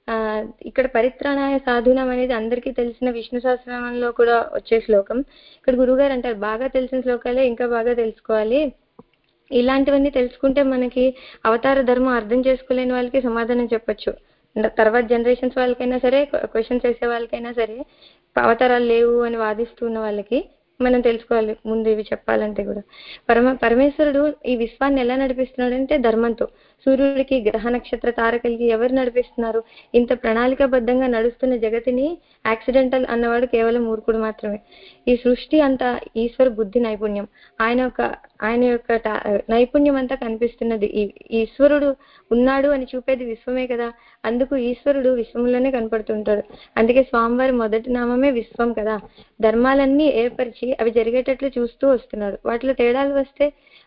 ఇక్కడ పరిత్రాణాయ సాధునం అనేది అందరికీ తెలిసిన విష్ణు సహస్రనామంలో కూడా వచ్చే శ్లోకం. ఇక్కడ గురువుగారు అంటారు బాగా తెలిసిన శ్లోకాలే ఇంకా బాగా తెలుసుకోవాలి. ఇలాంటివన్నీ తెలుసుకుంటే మనకి అవతార ధర్మం అర్థం చేసుకోలేని వాళ్ళకి సమాధానం చెప్పొచ్చు. తర్వాత జనరేషన్స్ వాళ్ళకైనా సరే, క్వశ్చన్స్ వేసే వాళ్ళకైనా సరే, అవతారాలు లేవు అని వాదిస్తున్న వాళ్ళకి మనం తెలుసుకోవాలి ముందు ఇవి చెప్పాలంటే కూడా. పరమేశ్వరుడు ఈ విశ్వాన్ని ఎలా నడిపిస్తున్నాడు అంటే ధర్మంతో. సూర్యుడికి గ్రహ నక్షత్ర తారకలకి ఎవరు నడిపిస్తున్నారు? ఇంత ప్రణాళికాబద్ధంగా నడుస్తున్న జగతిని యాక్సిడెంటల్ అన్నవాడు కేవలం మూర్ఖుడు మాత్రమే. ఈ సృష్టి అంతా ఈశ్వర బుద్ధి నైపుణ్యం. ఆయన యొక్క నైపుణ్యం అంతా కనిపిస్తున్నది. ఈశ్వరుడు ఉన్నాడు అని చూపేది విశ్వమే కదా. అందుకు ఈశ్వరుడు విశ్వంలోనే కనపడుతుంటాడు. అందుకే స్వామివారి మొదటి నామమే విశ్వం కదా. ధర్మాలన్నీ ఏర్పరిచి అవి జరిగేటట్లు చూస్తూ వస్తున్నాడు. వాటిలో తేడాలు వస్తే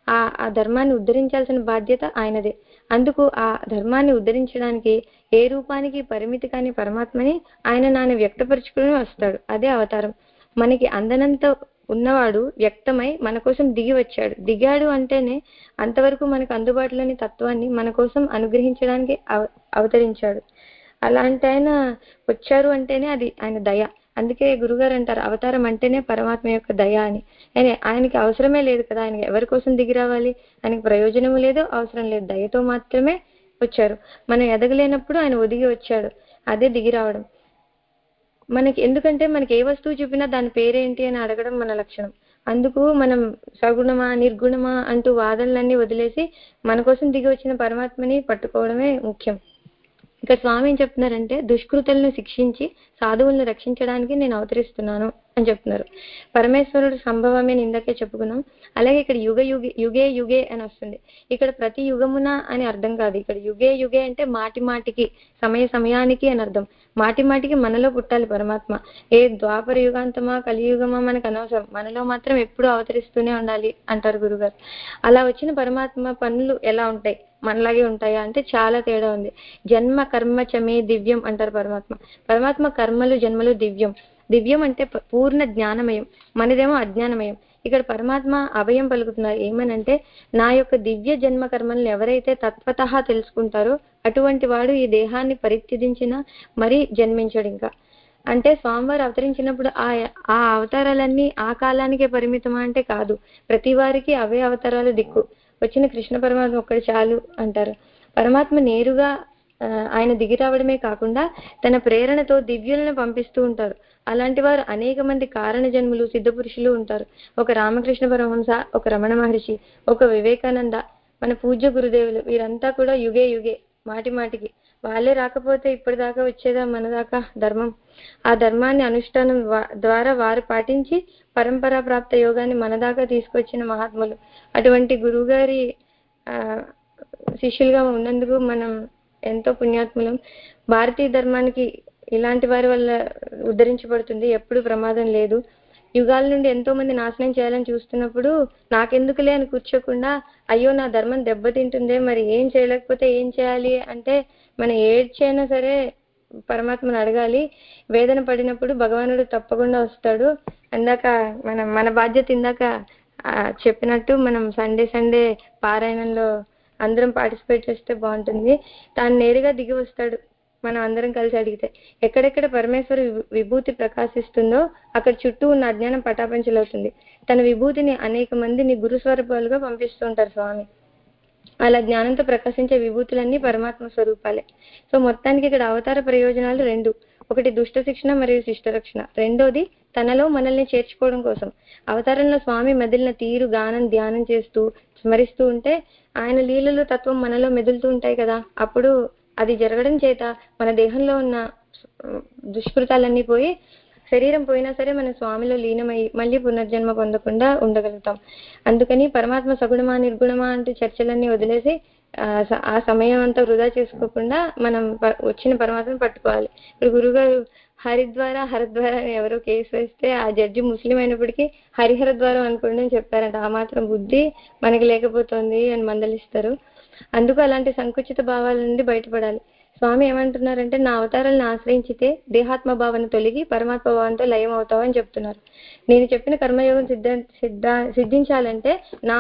ఆ ధర్మాన్ని ఉద్ధరించాల్సిన బాధ్యత ఆయనదే. అందుకు ఆ ధర్మాన్ని ఉద్ధరించడానికి ఏ రూపానికి పరిమితి కాని పరమాత్మని ఆయన వ్యక్తపరుచుకుని వస్తాడు. అదే అవతారం. మనకి అందనంత ఉన్నవాడు వ్యక్తమై మన కోసం దిగి వచ్చాడు. దిగాడు అంటేనే అంతవరకు మనకు అందుబాటులోని తత్వాన్ని మన కోసం అనుగ్రహించడానికి అవతరించాడు. అలాంటి ఆయన వచ్చారు అంటేనే అది ఆయన దయ. అందుకే గురుగారు అంటారు అవతారం అంటేనే పరమాత్మ యొక్క దయ అని. ఆయనకి అవసరమే లేదు కదా, ఆయన ఎవరి కోసం దిగి రావాలి? ఆయనకి ప్రయోజనము లేదు, అవసరం లేదు, దయతో మాత్రమే వచ్చారు. మనం ఎదగలేనప్పుడు ఆయన ఒదిగి వచ్చాడు, అదే దిగి రావడం. ఎందుకంటే మనకి ఏ వస్తువు చూపినా దాని పేరేంటి అని అడగడం మన లక్షణం. అందుకు మనం సగుణమా నిర్గుణమా అంటూ వాదనలన్నీ వదిలేసి మన కోసం దిగి వచ్చిన పరమాత్మని పట్టుకోవడమే ముఖ్యం. ఇక స్వామి ఏం చెప్తున్నారంటే, దుష్కృతులను శిక్షించి సాధువులను రక్షించడానికి నేను అవతరిస్తున్నాను అని చెప్తున్నారు. పరమేశ్వరుడు సంభవమే ఇందాకే చెప్పుకున్నాం. అలాగే ఇక్కడ యుగే యుగే అని వస్తుంది. ఇక్కడ ప్రతి యుగమున అని అర్థం కాదు. ఇక్కడ యుగే యుగే అంటే మాటి మాటికి, సమయానికి అని అర్థం. మాటి మాటికి మనలో పుట్టాలి పరమాత్మ. ఏ ద్వాపర యుగాంతమా కలియుగమా మనకు అనవసరం, మనలో మాత్రం ఎప్పుడూ అవతరిస్తూనే ఉండాలి అంటారు గురుగారు. అలా వచ్చిన పరమాత్మ పనులు ఎలా ఉంటాయి, మనలాగే ఉంటాయా అంటే చాలా తేడా ఉంది. జన్మ కర్మ చమే దివ్యం అంటారు పరమాత్మ కర్మలు జన్మలు దివ్యం. దివ్యం అంటే పూర్ణ జ్ఞానమయం, మనదేమో అజ్ఞానమయం. ఇక్కడ పరమాత్మ అభయం పలుకుతున్నారు. ఏమనంటే, నా యొక్క దివ్య జన్మ కర్మలను ఎవరైతే తత్వతః తెలుసుకుంటారో అటువంటి వాడు ఈ దేహాన్ని పరిత్యజించినా మరీ జన్మించడు. ఇంకా అంటే స్వామివారు అవతరించినప్పుడు ఆ అవతారాలన్నీ ఆ కాలానికే పరిమితమా అంటే కాదు, ప్రతి వారికి అవే అవతారాలు దిక్కు. వచ్చిన కృష్ణ పరమాత్మ ఒక్కడు చాలు అంటారు. పరమాత్మ నేరుగా ఆయన దిగి రావడమే కాకుండా తన ప్రేరణతో దివ్యులను పంపిస్తూ ఉంటారు. అలాంటి వారు అనేక మంది కారణ జన్ములు సిద్ధ పురుషులు ఉంటారు. ఒక రామకృష్ణ పరమహంస, ఒక రమణ మహర్షి, ఒక వివేకానంద, మన పూజ్య గురుదేవులు, వీరంతా కూడా యుగే యుగే మాటి మాటికి. వాళ్ళే రాకపోతే ఇప్పటిదాకా వచ్చేదా మన దాకా ధర్మం? ఆ ధర్మాన్ని అనుష్ఠానం ద్వారా వారు పాటించి పరంపరా ప్రాప్త యోగాన్ని మన దాకా తీసుకొచ్చిన మహాత్ములు. అటువంటి గురువు గారి శిష్యులుగా ఉన్నందుకు మనం ఎంతో పుణ్యాత్ములం. భారతీయ ధర్మానికి ఇలాంటి వారి వల్ల ఉద్ధరించబడుతుంది, ఎప్పుడు ప్రమాదం లేదు. యుగాల నుండి ఎంతో మంది నాశనం చేయాలని చూస్తున్నప్పుడు నాకెందుకులే అని కూర్చోకుండా, అయ్యో నా ధర్మం దెబ్బతింటుందే, మరి ఏం చేయలేకపోతే ఏం చేయాలి అంటే మనం ఏడ్చైనా సరే పరమాత్మను అడగాలి. వేదన పడినప్పుడు భగవానుడు తప్పకుండా వస్తాడు. అందాక మన బాధ్యత ఇందాక చెప్పినట్టు మనం సండే పారాయణంలో అందరం పార్టిసిపేట్ చేస్తే బాగుంటుంది. తాను నేరుగా దిగి వస్తాడు మనం అందరం కలిసి అడిగితే. ఎక్కడెక్కడ పరమేశ్వరు విభూతి ప్రకాశిస్తుందో అక్కడ చుట్టూ ఉన్న అజ్ఞానం పటాపంచలవుతుంది. తన విభూతిని అనేక మందిని గురుస్వరూపాలుగా పంపిస్తూ ఉంటారు స్వామి. అలా జ్ఞానంతో ప్రకాశించే విభూతులన్నీ పరమాత్మ స్వరూపాలే. సో మొత్తానికి ఇక్కడ అవతార ప్రయోజనాలు రెండు. ఒకటి దుష్ట శిక్షణ మరియు శిష్ట రక్షణ, రెండోది తనలో మనల్ని చేర్చుకోవడం కోసం. అవతారంలో స్వామి మెదిలిన తీరు గానం ధ్యానం చేస్తూ స్మరిస్తూ ఉంటే ఆయన లీలలు తత్వం మనలో మెదులుతూ ఉంటాయి కదా. అప్పుడు అది జరగడం చేత మన దేహంలో ఉన్న దుష్కృతాలన్నీ పోయి, శరీరం పోయినా సరే మన స్వామిలో లీనమై మళ్ళీ పునర్జన్మ పొందకుండా ఉండగలుగుతాం. అందుకని పరమాత్మ సగుణమా నిర్గుణమా అంటే చర్చలన్నీ వదిలేసి ఆ సమయం అంతా వృధా చేసుకోకుండా మనం వచ్చిన పరమాత్మను పట్టుకోవాలి. ఇప్పుడు గురుగారు హరిద్వార ఎవరో కేసు వేస్తే ఆ జడ్జి ముస్లిం అయినప్పటికీ హరిహర ద్వారం అనుకోండి అని చెప్పారంట. ఆ మాత్రం బుద్ధి మనకి లేకపోతుంది అని మందలిస్తారు. అందుకు అలాంటి సంకుచిత భావాల నుండి బయటపడాలి. స్వామి ఏమంటున్నారంటే, నా అవతారాలను ఆశ్రయించితే దేహాత్మ భావన తొలగి పరమాత్మ భావంతో లయం అవుతావు అని చెప్తున్నారు. నేను చెప్పిన కర్మయోగం సిద్ధించాలంటే నా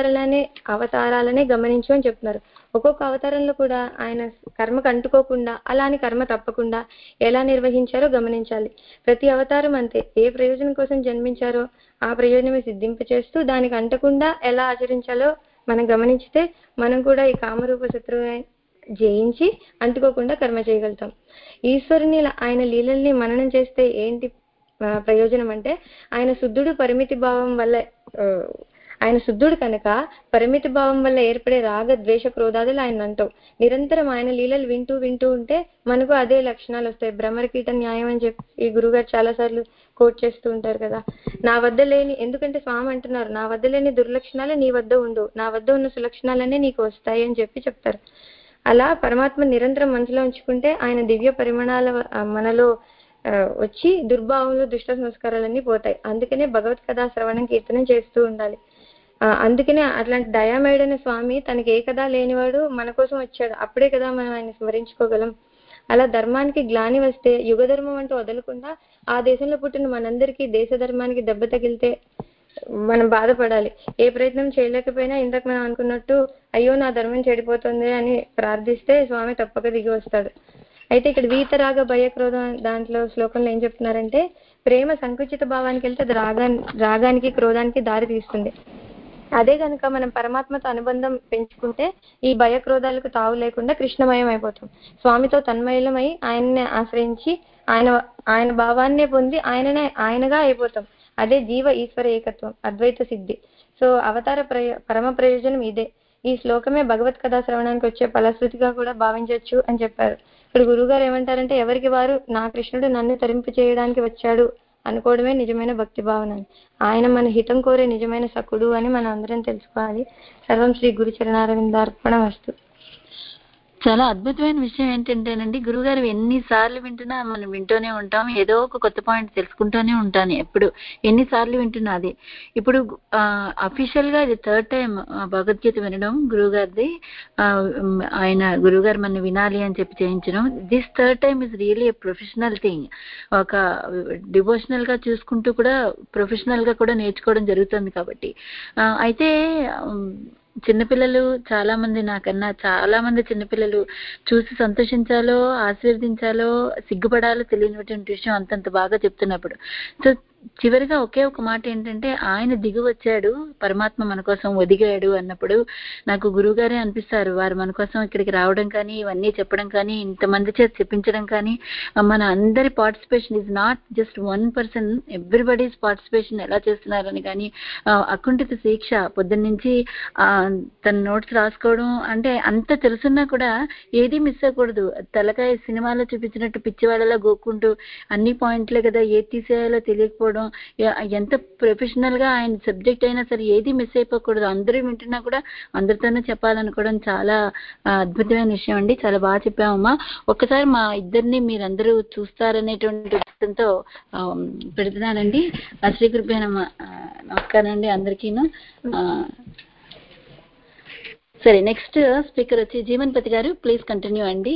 అవతారాలనే గమనించు అని చెప్తున్నారు. ఒక్కొక్క అవతారంలో కూడా ఆయన కర్మకు అంటుకోకుండా, అలా అని కర్మ తప్పకుండా ఎలా నిర్వహించారో గమనించాలి. ప్రతి అవతారం అంతే, ఏ ప్రయోజనం కోసం జన్మించారో ఆ ప్రయోజనమే సిద్ధింపచేస్తూ దానికి అంటకుండా ఎలా ఆచరించాలో మనం గమనించితే మనం కూడా ఈ కామరూప శత్రువు జయించి అంటుకోకుండా కర్మ చేయగలుగుతాం. ఈశ్వరుని ఆయన లీలల్ని మననం చేస్తే ఏంటి ప్రయోజనం అంటే, ఆయన శుద్ధుడు కనుక పరిమితి భావం వల్ల ఏర్పడే రాగ ద్వేష క్రోధాదులు ఆయన అంటావు. నిరంతరం ఆయన లీలలు వింటూ ఉంటే మనకు అదే లక్షణాలు వస్తాయి. భ్రమరకీట న్యాయం అని చెప్పి ఈ గురుగారు చాలా సార్లు కోట్ చేస్తూ ఉంటారు కదా. నా వద్ద లేని, ఎందుకంటే స్వామి అంటున్నారు, నా వద్ద లేని దుర్లక్షణాలు నీ వద్ద ఉండు, నా వద్ద ఉన్న సులక్షణాలన్నీ నీకు వస్తాయి అని చెప్తారు. అలా పరమాత్మ నిరంతరం మనసులో ఉంచుకుంటే ఆయన దివ్య పరిమాణాల మనలో వచ్చి దుర్భావములు దుష్ట సంస్కారాలన్నీ పోతాయి. అందుకనే భగవత్ కథా శ్రవణం కీర్తనం చేస్తూ ఉండాలి. అందుకనే అట్లాంటి దయామయుడైన స్వామి తనకి ఏ కథ లేనివాడు మన కోసం వచ్చాడు. అప్పుడే కదా మనం ఆయన స్మరించుకోగలం. అలా ధర్మానికి గ్లాని వస్తే యుగ ధర్మం అంటూ వదలకుండా ఆ దేశంలో పుట్టిన మనందరికీ దేశ ధర్మానికి దెబ్బ తగిలితే మనం బాధపడాలి. ఏ ప్రయత్నం చేయలేకపోయినా ఇందాక మనం అనుకున్నట్టు అయ్యో నా ధర్మం చెడిపోతుంది అని ప్రార్థిస్తే స్వామి తప్పక దిగి వస్తాడు. అయితే ఇక్కడ వీతరాగ భయక్రోధం దాంట్లో శ్లోకంలో ఏం చెప్తున్నారంటే, ప్రేమ సంకుచిత భావానికి వెళ్తే అది రాగానికి క్రోధానికి దారి తీస్తుంది. అదే కనుక మనం పరమాత్మతో అనుబంధం పెంచుకుంటే ఈ భయక్రోధాలకు తావు లేకుండా కృష్ణమయం అయిపోతాం. స్వామితో తన్మయమై ఆయన్ని ఆశ్రయించి ఆయన ఆయన భావాన్నే పొంది ఆయనగా అయిపోతాం. అదే జీవ ఈశ్వర ఏకత్వం, అద్వైత సిద్ధి. సో అవతార పరమ ప్రయోజనం ఇదే. ఈ శ్లోకమే భగవత్ కథా శ్రవణానికి వచ్చే ఫలశ్రుతిగా కూడా భావించవచ్చు అని చెప్పారు. ఇప్పుడు గురువు గారు ఏమంటారంటే, ఎవరికి వారు నా కృష్ణుడు నన్ను తరింపు చేయడానికి వచ్చాడు అనుకోవడమే నిజమైన భక్తి భావన. ఆయన మన హితం కోరే నిజమైన సకుడు అని మనం అందరం తెలుసుకోవాలి. సర్వం శ్రీ గురు చరణారవిందార్పణ వస్తు. చాలా అద్భుతమైన విషయం ఏంటంటేనండి, గురుగారు ఎన్నిసార్లు వింటున్నా మనం వింటూనే ఉంటాం, ఏదో ఒక కొత్త పాయింట్ తెలుసుకుంటూనే ఉంటాను. ఎప్పుడు ఎన్నిసార్లు వింటున్నా అది. ఇప్పుడు అఫీషియల్ గా ఇది 3rd టైం భగవద్గీత వినడం గురుగారిది. ఆయన గురుగారు మన వినాలి అని చెప్పి చేయించడం. This 3rd time is really a professional thing. ఒక డివోషనల్ గా చూసుకుంటూ కూడా ప్రొఫెషనల్ గా కూడా నేర్చుకోవడం జరుగుతుంది. కాబట్టి అయితే చిన్నపిల్లలు చాలా మంది, నాకన్నా చాలా మంది చిన్నపిల్లలు చూసి సంతోషించాలో ఆశీర్వదించాలో సిగ్గుపడాలో తెలియనటువంటి విషయం అంతంత బాగా చెప్తున్నప్పుడు. సో చివరిగా ఒకే ఒక మాట ఏంటంటే, ఆయన దిగి వచ్చాడు, పరమాత్మ మన కోసం ఒదిగాడు అన్నప్పుడు నాకు గురువుగారే అనిపిస్తారు. వారు మన కోసం ఇక్కడికి రావడం కానీ, ఇవన్నీ చెప్పడం కానీ, ఇంతమంది చేత చెప్పించడం కానీ, మన అందరి participation is not just 1 person, everybody's participation ఎలా చేస్తున్నారని కానీ, అకుంఠిత శిక్ష పొద్దున్న నుంచి తన నోట్స్ రాసుకోవడం, అంటే అంత తెలుసున్నా కూడా ఏది మిస్ అవ్వకూడదు. తలకాయ సినిమాలో చూపించినట్టు పిచ్చివాళ్ళలా గోక్కుంటూ అన్ని పాయింట్లే కదా, ఏది తీసేయాలో తెలియకపోవడం, ఎంత ప్రొఫెషనల్ గా ఆయన సబ్జెక్ట్ అయినా సరే ఏది మిస్ అయిపోకూడదు. అందరూ వింటున్నా కూడా అందరితోనే చెప్పాలనుకోవడం చాలా అద్భుతమైన విషయం అండి. చాలా బాగా చెప్పామమ్మా. ఒక్కసారి మా ఇద్దరిని మీరందరూ చూస్తారనేటువంటి ఉద్దేశంతో పెడుతున్నానండి. శ్రీ గురుభ్యో నమః. నమస్కారం అండి అందరికీను. సరే, నెక్స్ట్ స్పీకర్ వచ్చి జీవన్పతి గారు, ప్లీజ్ కంటిన్యూ అండి.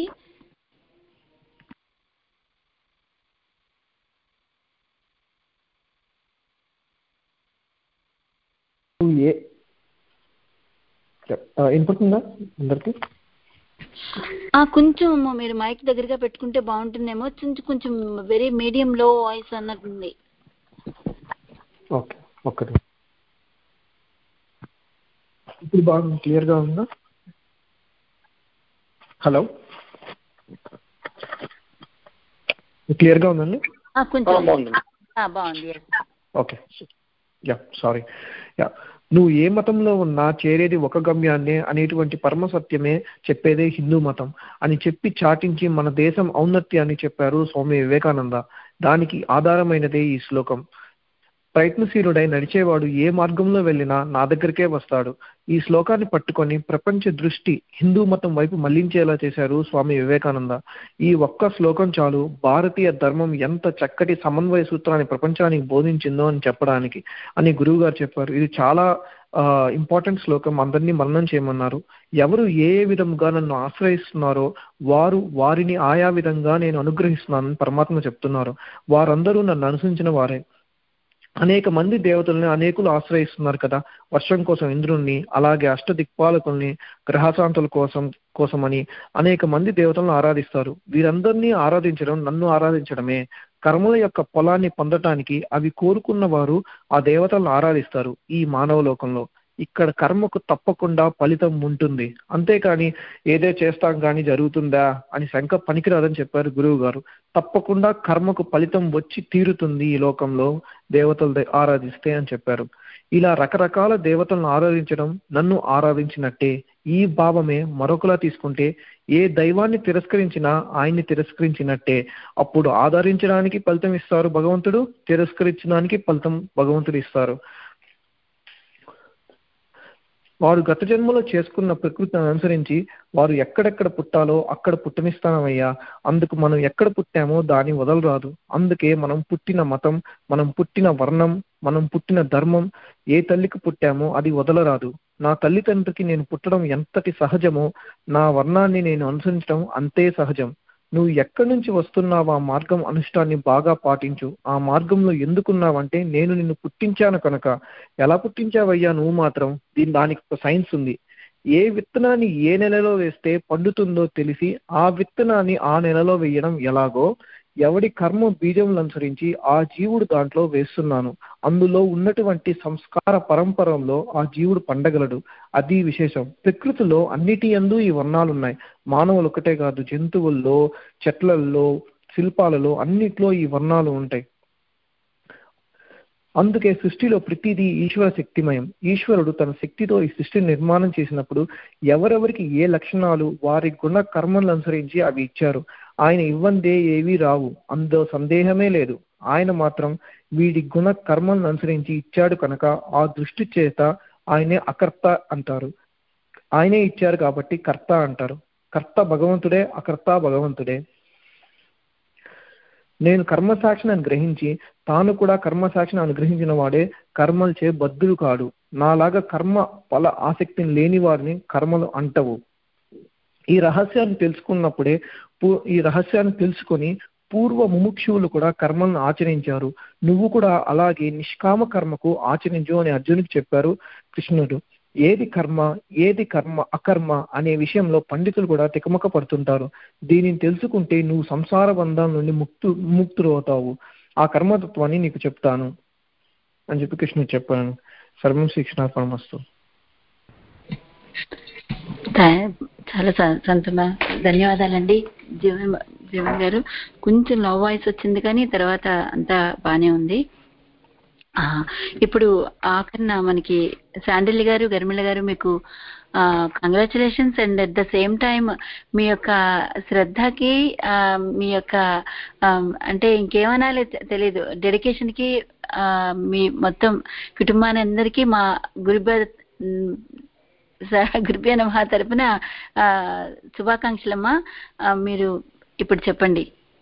వినపడుతుందా అందరికి? కొంచెం మీరు మైక్ దగ్గరగా పెట్టుకుంటే బాగుంటుందేమో. కొంచెం వెరీ మీడియం లో వాయిస్ అన్నట్టుంది. ఓకే, ఒక్కటి. ఇప్పుడు బాగా క్లియర్ గా ఉందా? హలో, క్లియర్ గా ఉందండి? కొంచెం బాగుంది. Okay, sorry. నువ్వు ఏ మతంలో ఉన్నా చేరేది ఒక గమ్యాన్నే అనేటువంటి పరమ సత్యమే చెప్పేదే హిందూ మతం అని చెప్పి చాటించి మన దేశం ఔన్నత్యాన్ని చెప్పారు స్వామి వివేకానంద. దానికి ఆధారమైనదే ఈ శ్లోకం. ప్రయత్నశీలుడై నడిచేవాడు ఏ మార్గంలో వెళ్ళినా నా దగ్గరికే వస్తాడు. ఈ శ్లోకాన్ని పట్టుకొని ప్రపంచ దృష్టి హిందూ మతం వైపు మళ్లించేలా చేశారు స్వామి వివేకానంద. ఈ ఒక్క శ్లోకం చాలు భారతీయ ధర్మం ఎంత చక్కటి సమన్వయ సూత్రాన్ని ప్రపంచానికి బోధించిందో అని చెప్పడానికి అని గురువు గారు చెప్పారు. ఇది చాలా ఇంపార్టెంట్ శ్లోకం. అందరినీ మననం చేయమన్నారు. ఎవరు ఏ విధంగా నన్ను ఆశ్రయిస్తున్నారో వారిని ఆయా విధంగా నేను అనుగ్రహిస్తున్నానని పరమాత్మ చెప్తున్నారు. వారందరూ నన్ను అనుసరించిన వారే. అనేక మంది దేవతల్ని అనేకులు ఆశ్రయిస్తున్నారు కదా. వర్షం కోసం ఇంద్రుణ్ణి, అలాగే అష్టదిక్పాలకుల్ని, గ్రహశాంతుల కోసమని అనేక మంది దేవతలను ఆరాధిస్తారు. వీరందరినీ ఆరాధించడం నన్ను ఆరాధించడమే. కర్మల యొక్క ఫలాన్ని పొందటానికి అవి కోరుకున్న వారు ఆ దేవతలను ఆరాధిస్తారు. ఈ మానవ లోకంలో ఇక్కడ కర్మకు తప్పకుండా ఫలితం ఉంటుంది, అంతేకాని ఏదో చేస్తాం కానీ జరుగుతుందా అని శంక పనికిరాదని చెప్పారు గురువు గారు. తప్పకుండా కర్మకు ఫలితం వచ్చి తీరుతుంది ఈ లోకంలో దేవతలు ఆరాధిస్తే అని చెప్పారు. ఇలా రకరకాల దేవతలను ఆరాధించడం నన్ను ఆరాధించినట్టే. ఈ భావమే మరొకలా తీసుకుంటే ఏ దైవాన్ని తిరస్కరించినా ఆయన్ని తిరస్కరించినట్టే. అప్పుడు ఆదరించడానికి ఫలితం ఇస్తారు భగవంతుడు, తిరస్కరించడానికి ఫలితం భగవంతుడు ఇస్తారు. వారు గత జన్మలో చేసుకున్న ప్రకృతిని అనుసరించి వారు ఎక్కడెక్కడ పుట్టాలో అక్కడ పుట్టనిస్తానమయ్యా. అందుకు మనం ఎక్కడ పుట్టామో దాని వదలరాదు. అందుకే మనం పుట్టిన మతం, మనం పుట్టిన వర్ణం, మనం పుట్టిన ధర్మం, ఏ తల్లికి పుట్టామో అది వదలరాదు. నా తల్లిదండ్రికి నేను పుట్టడం ఎంతటి సహజమో నా వర్ణాన్ని నేను అనుసరించడం అంతే సహజం. నువ్వు ఎక్కడి నుంచి వస్తున్నావు ఆ మార్గం అనుష్ఠాన్ని బాగా పాటించు. ఆ మార్గంలో ఎందుకున్నావంటే నేను నిన్ను పుట్టించాను కనుక. ఎలా పుట్టించావయ్యా నువ్వు మాత్రం? దానికి ఒక సైన్స్ ఉంది. ఏ విత్తనాన్ని ఏ నెలలో వేస్తే పండుతుందో తెలిసి ఆ విత్తనాన్ని ఆ నెలలో వేయడం ఎలాగో ఎవడి కర్మ బీజములను అనుసరించి ఆ జీవుడు దాంట్లో వేస్తున్నాను. అందులో ఉన్నటువంటి సంస్కార పరంపరలో ఆ జీవుడు పండగలడు. అది విశేషం. ప్రకృతిలో అన్నిటి యందు ఈ వర్ణాలున్నాయి. మానవులు ఒకటే కాదు, జంతువుల్లో, చెట్లల్లో, శిల్పాలలో అన్నిట్లో ఈ వర్ణాలు ఉంటాయి. అందుకే సృష్టిలో ప్రతిదీ ఈశ్వర శక్తిమయం. ఈశ్వరుడు తన శక్తితో ఈ సృష్టిని నిర్మాణం చేసినప్పుడు ఎవరెవరికి ఏ లక్షణాలు వారి గుణ కర్మలను అనుసరించి అవి ఇచ్చారు. ఆయన ఇవ్వందే ఏవీ రావు, అందులో సందేహమే లేదు. ఆయన మాత్రం వీడి గుణ కర్మలను అనుసరించి ఇచ్చాడు కనుక ఆ దృష్టి చేత ఆయనే అకర్త అంటారు. ఆయనే ఇచ్చారు కాబట్టి కర్త అంటారు. కర్త భగవంతుడే, అకర్త భగవంతుడే. నేను కర్మసాక్షిని గ్రహించి తాను కూడా కర్మసాక్షిని అనుగ్రహించిన వాడే కర్మలచే బద్ధుడు కాడు. నాలాగా కర్మ ఫల ఆసక్తిని లేని వారిని కర్మలు అంటవు. ఈ రహస్యాన్ని తెలుసుకొని పూర్వ ముముక్షువులు కూడా కర్మలను ఆచరించారు. నువ్వు కూడా అలాగే నిష్కామ కర్మకు ఆచరించు అని అర్జునుడికి చెప్పారు కృష్ణుడు. ఏది కర్మ ఏది అకర్మ అనే విషయంలో పండితులు కూడా తికమక పడుతుంటారు. దీనిని తెలుసుకుంటే నువ్వు సంసార బంధం నుండి ముక్తుడు అవుతావు. ఆ కర్మతత్వాన్ని నీకు చెప్తాను అని చెప్పి కృష్ణుడు చెప్పాను. సర్వం శ్రీకృష్ణార్పణమస్తు. చాలా ధన్యవాదాలండి జీవన్ గారు. కొంచెం లో వాయిస్ వచ్చింది కానీ తర్వాత అంతా బానే ఉంది. ఇప్పుడు ఆఖరిన మనకి శాండిల్య గారు, గర్మిళ గారు, మీకు congratulations. And at the same time మీ యొక్క శ్రద్ధకి, మీ యొక్క అంటే ఇంకేమనాలి తెలీదు, డెడికేషన్ కి మీ మొత్తం కుటుంబాన్ని అందరికీ మా గురుభ్యో నమః తరపున శుభాకాంక్షలమ్మా. మీరు ఇప్పుడు చెప్పండి.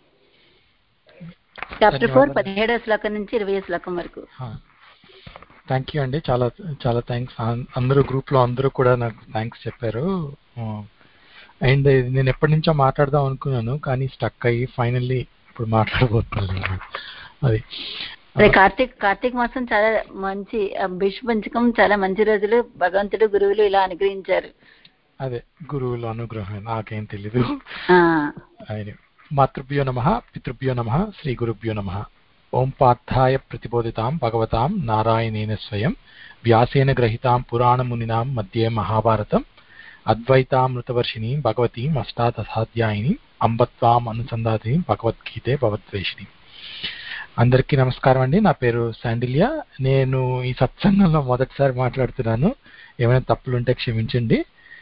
చాప్టర్ 4 17వ శ్లోకం నుంచి 20వ శ్లోకం వరకు. థ్యాంక్ యూ అండి. చాలా చాలా థ్యాంక్స్. అందరూ గ్రూప్ లో అందరూ కూడా నాకు థ్యాంక్స్ చెప్పారు. అండ్ నేను ఎప్పటి నుంచో మాట్లాడదాం అనుకున్నాను కానీ స్టక్ అయ్యి ఫైనల్లీ ఇప్పుడు మాట్లాడబోతున్నాను. అది కార్తీక్ మాసం చాలా మంచి భీష్మ పంచకం, చాలా మంచి రోజులు. భగవంతుడు గురువులు ఇలా అనుగ్రహించారు. అదే గురువుల అనుగ్రహం, నాకేం తెలీదు. మాతృభ్యో నమః, పితృభ్యో నమః, శ్రీ గురుభ్యో నమః. ఓం పార్థాయ ప్రతిబోధితాం భగవతాం నారాయణేన స్వయం వ్యాసేన గ్రహీతాం పురాణమునినాం మధ్యే మహాభారతం అద్వైతామృతవర్షిణీం భగవతీం అష్టాదశాధ్యాయినీం అంబత్వాం అనుసంధాతినీం భగవద్గీతే భవద్వేషిణీం. అందరికీ నమస్కారం అండి. నా పేరు శాండిల్య. నేను ఈ సత్సంగంలో మొదటిసారి మాట్లాడుతున్నాను. ఏమైనా తప్పులుంటే క్షమించండి.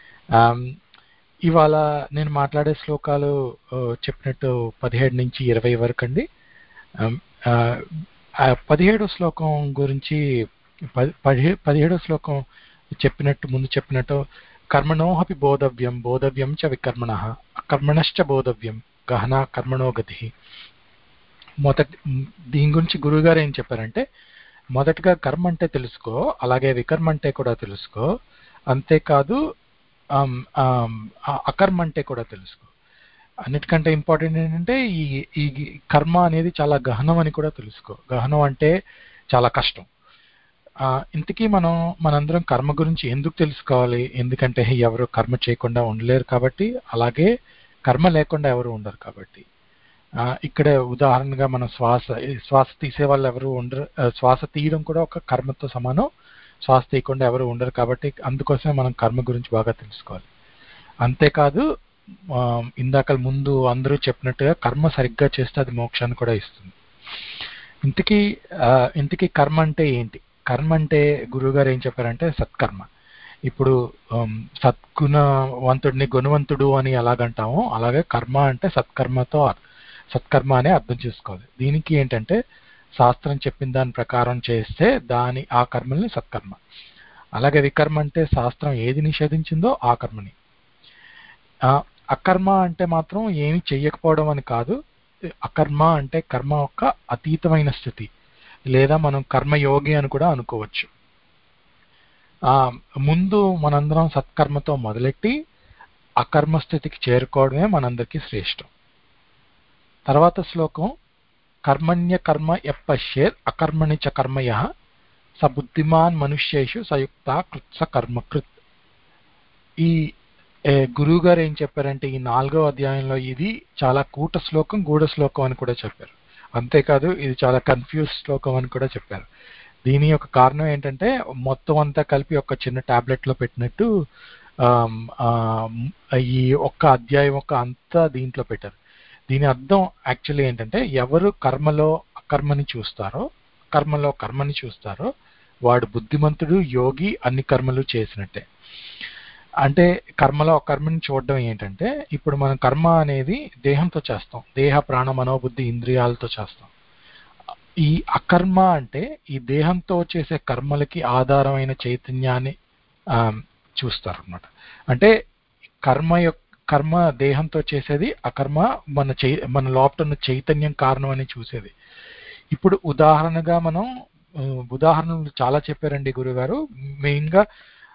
ఇవాళ నేను మాట్లాడే శ్లోకాలు చెప్పినట్టు 17 నుంచి 20 వరకు అండి. 17వ శ్లోకం గురించి 17వ శ్లోకం ముందు చెప్పినట్టు కర్మణోహపి బోధవ్యం బోధవ్యం చ వికర్మణః అకర్మణశ్చ బోధవ్యం గహనా కర్మణో గతి. దీని గురించి గురువు గారు ఏం చెప్పారంటే, మొదటగా కర్మ అంటే తెలుసుకో, అలాగే వికర్మ అంటే కూడా తెలుసుకో, అంతేకాదు అకర్మ అంటే కూడా తెలుసుకో. అన్నిటికంటే ఇంపార్టెంట్ ఏంటంటే ఈ కర్మ అనేది చాలా గహనం అని కూడా తెలుసుకో. గహనం అంటే చాలా కష్టం. ఇంతకీ మనందరం కర్మ గురించి ఎందుకు తెలుసుకోవాలి? ఎందుకంటే ఎవరు కర్మ చేయకుండా ఉండలేరు కాబట్టి, అలాగే కర్మ లేకుండా ఎవరు ఉండరు కాబట్టి. ఇక్కడ ఉదాహరణగా మనం శ్వాస తీసే వాళ్ళు ఎవరు ఉండరు. శ్వాస తీయడం కూడా ఒక కర్మతో సమానం. శ్వాస తీయకుండా ఎవరు ఉండరు కాబట్టి అందుకోసమే మనం కర్మ గురించి బాగా తెలుసుకోవాలి. అంతేకాదు ఇందాక ముందు అందరూ చెప్పినట్టుగా కర్మ సరిగ్గా చేస్తే అది మోక్షాన్ని కూడా ఇస్తుంది. ఇంతకీ కర్మ అంటే ఏంటి? కర్మ అంటే గురువుగారు ఏం చెప్పారంటే సత్కర్మ. ఇప్పుడు సద్గుణవంతుడిని గుణవంతుడు అని ఎలాగంటామో అలాగే కర్మ అంటే సత్కర్మ అనే అర్థం చేసుకోవాలి. దీనికి ఏంటంటే శాస్త్రం చెప్పిన దాని ప్రకారం చేస్తే ఆ కర్మల్ని సత్కర్మ. అలాగే వికర్మ అంటే శాస్త్రం ఏది నిషేధించిందో ఆ కర్మని. అకర్మ అంటే మాత్రం ఏమి చెయ్యకపోవడం అని కాదు. అకర్మ అంటే కర్మ యొక్క అతీతమైన స్థితి, లేదా మనం కర్మయోగి అని కూడా అనుకోవచ్చు. ముందు మనందరం సత్కర్మతో మొదలెట్టి అకర్మ స్థితికి చేరుకోవడమే మనందరికీ శ్రేష్టం. తర్వాత శ్లోకం కర్మణ్య కర్మ యపశ్యేత్ అకర్మణి చ కర్మయః స బుద్ధిమాన్ మనుష్యేషు సయుక్త కృత్స కర్మకృత్. ఈ గురువు గారు ఏం చెప్పారంటే ఈ 4వ అధ్యాయంలో ఇది చాలా కూట శ్లోకం, గూఢ శ్లోకం అని కూడా చెప్పారు. అంతేకాదు ఇది చాలా కన్ఫ్యూజ్ శ్లోకం అని కూడా చెప్పారు. దీని యొక్క కారణం ఏంటంటే మొత్తం అంతా కలిపి ఒక చిన్న టాబ్లెట్ లో పెట్టినట్టు ఈ ఒక్క అధ్యాయం అంతా దీంట్లో పెట్టారు. దీని అర్థం యాక్చువల్లీ ఏంటంటే ఎవరు కర్మలో అకర్మని చూస్తారో కర్మని చూస్తారో వాడు బుద్ధిమంతుడు, యోగి, అన్ని కర్మలు చేసినట్టే. అంటే కర్మలో అకర్మని చూడడం ఏంటంటే ఇప్పుడు మనం కర్మ అనేది దేహంతో చేస్తాం, దేహ ప్రాణ మనోబుద్ధి ఇంద్రియాలతో చేస్తాం. ఈ అకర్మ అంటే ఈ దేహంతో చేసే కర్మలకి ఆధారమైన చైతన్యాన్ని చూస్తారు అన్నమాట. అంటే కర్మ దేహంతో చేసేది, అకర్మ మన లోపల ఉన్న చైతన్యం కారణం అని చూసేది. ఇప్పుడు ఉదాహరణగా మనం ఉదాహరణలు చాలా చెప్పారండి గురుగారు. మెయిన్ గా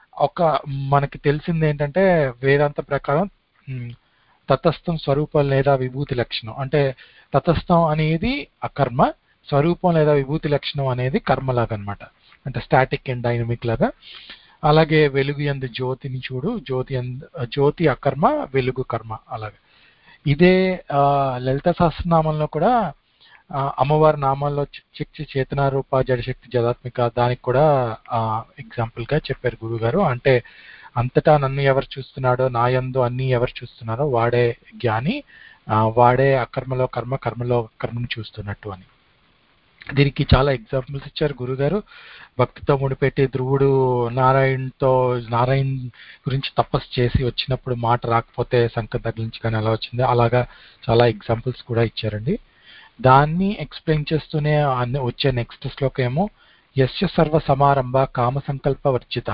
మనకి తెలిసింది ఏంటంటే వేదాంత ప్రకారం తటస్థం స్వరూపం లేదా విభూతి లక్షణం. అంటే తటస్థం అనేది అకర్మ, స్వరూపం లేదా విభూతి లక్షణం అనేది కర్మలాగా అనమాట. అంటే స్టాటిక్ అండ్ డైనమిక్ లాగా. అలాగే వెలుగు యందు జ్యోతిని చూడు, జ్యోతి అకర్మ, వెలుగు కర్మ. అలాగే ఇదే లలిత సహస్రనామంలో కూడా అమ్మవారి నామాల్లో శక్తి చేతన రూప జడశక్తి జడాత్మిక దానికి కూడా ఎగ్జాంపుల్ గా చెప్పారు గురుగారు. అంటే అంతటా నన్ను ఎవరు చూస్తున్నాడో, నా యందు అన్ని ఎవరు చూస్తున్నారో వాడే జ్ఞాని, వాడే అకర్మలో కర్మ, కర్మలో కర్మను చూస్తున్నట్టు అని. దీనికి చాలా ఎగ్జాంపుల్స్ ఇచ్చారు గురుగారు. భక్తితో ముడిపెట్టి ధ్రువుడు నారాయణ గురించి తపస్సు చేసి వచ్చినప్పుడు మాట రాకపోతే సంకం తగిలించి కానీ ఎలా వచ్చింది, అలాగా చాలా ఎగ్జాంపుల్స్ కూడా ఇచ్చారండి. దాన్ని ఎక్స్ప్లెయిన్ చేస్తూనే వచ్చే నెక్స్ట్ శ్లోకం ఏమో యస్య సర్వ సమారంభ కామ సంకల్ప వర్జిత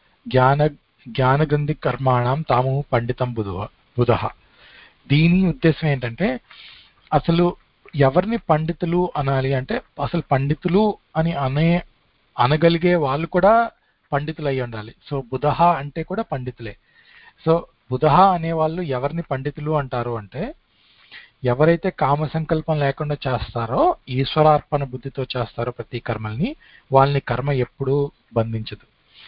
జ్ఞానగంధి కర్మాణం తాము పండితం బుధ. దీని ఉద్దేశం ఏంటంటే అసలు ఎవరిని పండితులు అనాలి అంటే అసలు పండితులు అని అనగలిగే వాళ్ళు కూడా పండితులు అయి ఉండాలి. సో బుధ అంటే కూడా పండితులే. సో బుధ అనే వాళ్ళు ఎవరిని పండితులు అంటారు అంటే ఎవరైతే కామ సంకల్పం లేకుండా చేస్తారో, ఈశ్వరార్పణ బుద్ధితో చేస్తారో ప్రతి కర్మల్ని, వాళ్ళని కర్మ ఎప్పుడూ బంధించదు.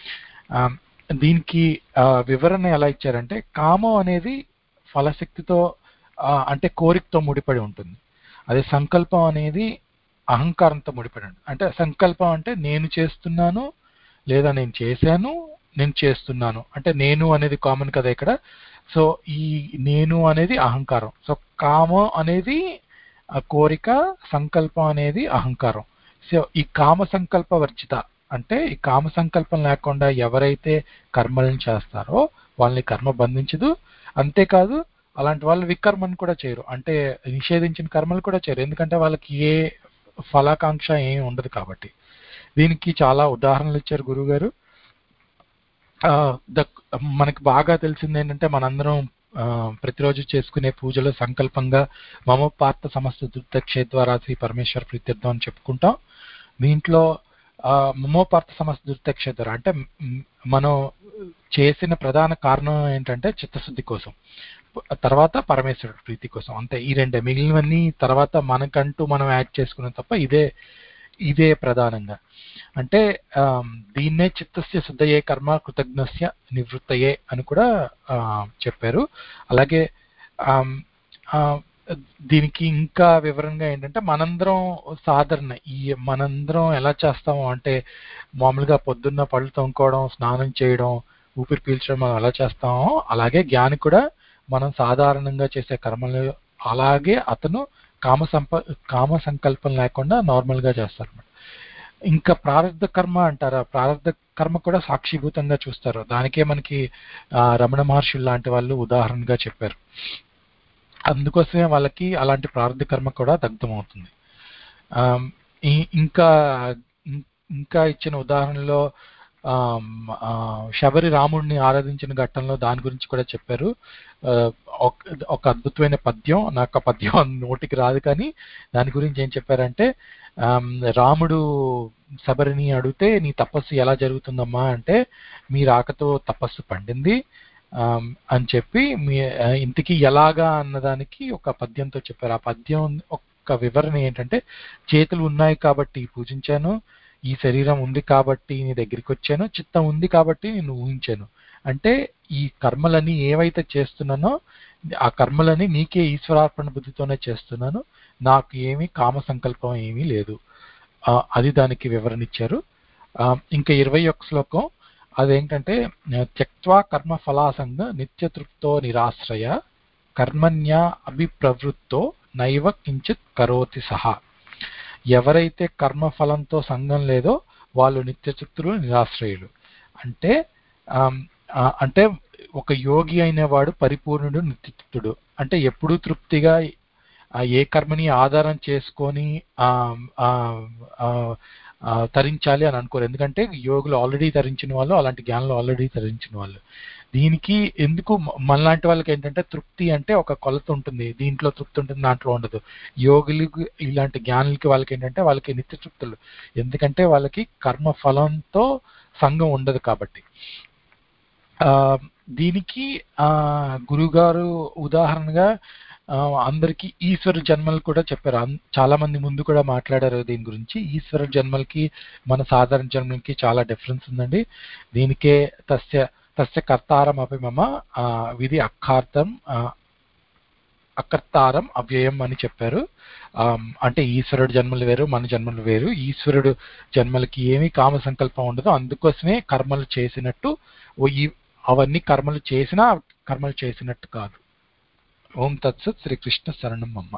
దీనికి వివరణ ఎలా ఇచ్చారంటే కామం అనేది ఫలశక్తితో అంటే కోరికతో ముడిపడి ఉంటుంది. అదే సంకల్పం అనేది అహంకారంతో ముడిపడి ఉంటుంది. అంటే సంకల్పం అంటే నేను చేస్తున్నాను లేదా నేను చేశాను, నేను చేస్తున్నాను. అంటే నేను అనేది కామన్ కదా ఇక్కడ. సో ఈ నేను అనేది అహంకారం. సో కామం అనేది కోరిక, సంకల్పం అనేది అహంకారం. సో ఈ కామ సంకల్ప వర్జిత అంటే ఈ కామ సంకల్పం లేకుండా ఎవరైతే కర్మలను చేస్తారో వాళ్ళని కర్మ బంధించదు. అంతేకాదు అలాంటి వాళ్ళు వికర్మను కూడా చేయరు, అంటే నిషేధించిన కర్మలు కూడా చేయరు, ఎందుకంటే వాళ్ళకి ఏ ఫలాకాంక్ష ఏమి ఉండదు కాబట్టి. దీనికి చాలా ఉదాహరణలు ఇచ్చారు గురుగారు. మనకి బాగా తెలిసింది ఏంటంటే మనందరం ప్రతిరోజు చేసుకునే పూజలో సంకల్పంగా మమ పార్థ సమస్త దుర్దక్షే ద్వారా శ్రీ పరమేశ్వర ప్రీత్యర్థం అని చెప్పుకుంటాం. దీంట్లో మమోపార్థ సమస్త దుర్దక్షే ద్వారా అంటే మనం చేసిన ప్రధాన కారణం ఏంటంటే చిత్తశుద్ధి కోసం, తర్వాత పరమేశ్వరుడు ప్రీతి కోసం. అంతే, ఈ రెండే. మిగిలినవన్నీ తర్వాత మనకంటూ మనం యాడ్ చేసుకున్నాం తప్ప ఇదే ప్రధానంగా. అంటే దీన్నే చిత్తస్య శుద్ధయే కర్మ కృతజ్ఞస్య నివృత్తయే అని కూడా చెప్పారు. అలాగే దీనికి ఇంకా వివరంగా ఏంటంటే మనందరం సాధారణ మనందరం ఎలా చేస్తాము అంటే మామూలుగా పొద్దున్న పళ్ళు తోముకోవడం, స్నానం చేయడం, ఊపిరి పీల్చడం మనం ఎలా చేస్తామో అలాగే జ్ఞాని కూడా మనం సాధారణంగా చేసే కర్మలు అలాగే అతను కామ సంకల్పం లేకుండా నార్మల్ గా చేస్తారు. ఇంకా ప్రారంధ కర్మ అంటారా, ప్రారంధ కర్మ కూడా సాక్షిభూతంగా చూస్తారు. దానికే మనకి రమణ మహర్షులు లాంటి వాళ్ళు ఉదాహరణగా చెప్పారు. అందుకోసమే వాళ్ళకి అలాంటి ప్రారంధ కర్మ కూడా దగ్ధమవుతుంది. ఇంకా ఇచ్చిన ఉదాహరణలో శబరి రాముడిని ఆరాధించిన ఘట్టంలో దాని గురించి కూడా చెప్పారు. ఒక అద్భుతమైన పద్యం, నాకు ఆ పద్యం నోటికి రాదు, కానీ దాని గురించి ఏం చెప్పారంటే రాముడు శబరిని అడిగితే నీ తపస్సు ఎలా జరుగుతుందమ్మా అంటే మీ రాకతో తపస్సు పండింది అని చెప్పి ఇంతకీ ఎలాగా అన్నదానికి ఒక పద్యంతో చెప్పారు. ఆ పద్యం ఒక వివరణ ఏంటంటే చేతులు ఉన్నాయి కాబట్టి పూజించాను, ఈ శరీరం ఉంది కాబట్టి నీ దగ్గరికి వచ్చాను, చిత్తం ఉంది కాబట్టి నేను ఊహించాను. అంటే ఈ కర్మలని ఏవైతే చేస్తున్నానో ఆ కర్మలని నీకే ఈశ్వరార్పణ బుద్ధితోనే చేస్తున్నాను, నాకు ఏమీ కామ సంకల్పం ఏమీ లేదు. అది దానికి వివరణ ఇచ్చారు. ఇంకా 21 శ్లోకం అదేంటంటే త్యక్త్వా కర్మ ఫలాసంగ నిత్యతృప్తో నిరాశ్రయ కర్మణ్యా అభిప్రవృత్తో నైవ కించిత్ కరోతి సహా. ఎవరైతే కర్మఫలంతో సంగం లేదో వాళ్ళు నిత్యచిత్తులు, నిరాశ్రయులు. అంటే అంటే ఒక యోగి అయిన వాడు పరిపూర్ణుడు, నిత్యచిత్తుడు. అంటే ఎప్పుడూ తృప్తిగా ఏ కర్మని ఆధారం చేసుకొని తరించాలి అని అనుకోరు. ఎందుకంటే యోగులు ఆల్రెడీ తరించిన వాళ్ళు, అలాంటి జ్ఞానులు ఆల్రెడీ తరించిన వాళ్ళు. దీనికి ఎందుకు మనలాంటి వాళ్ళకి ఏంటంటే తృప్తి అంటే ఒక కొలత ఉంటుంది, దీంట్లో తృప్తి ఉంటుంది, దాంట్లో ఉండదు. యోగులకి ఇలాంటి జ్ఞానులకి వాళ్ళకి ఏంటంటే వాళ్ళకి నిత్య తృప్తులు, ఎందుకంటే వాళ్ళకి కర్మ ఫలంతో సంఘం ఉండదు కాబట్టి. దీనికి గురుగారు ఉదాహరణగా అందరికి ఈశ్వర జన్మలు కూడా చెప్పారు. చాలా మంది ముందు కూడా మాట్లాడారు దీని గురించి. ఈశ్వర జన్మలకి మన సాధారణ జన్మలకి చాలా డిఫరెన్స్ ఉందండి. దీనికే తస్య కర్తారం అపి మమ విధి అకర్తారం అవ్యయం అని చెప్పారు. అంటే ఈశ్వరుడు జన్మలు వేరు, మన జన్మలు వేరు. ఈశ్వరుడు జన్మలకి ఏమీ కామ సంకల్పం ఉండదు, అందుకోసమే కర్మలు చేసినట్టు. అవన్నీ కర్మలు చేసినా కర్మలు చేసినట్టు కాదు. ఓం తత్సత్. శ్రీకృష్ణ శరణం అమ్మ.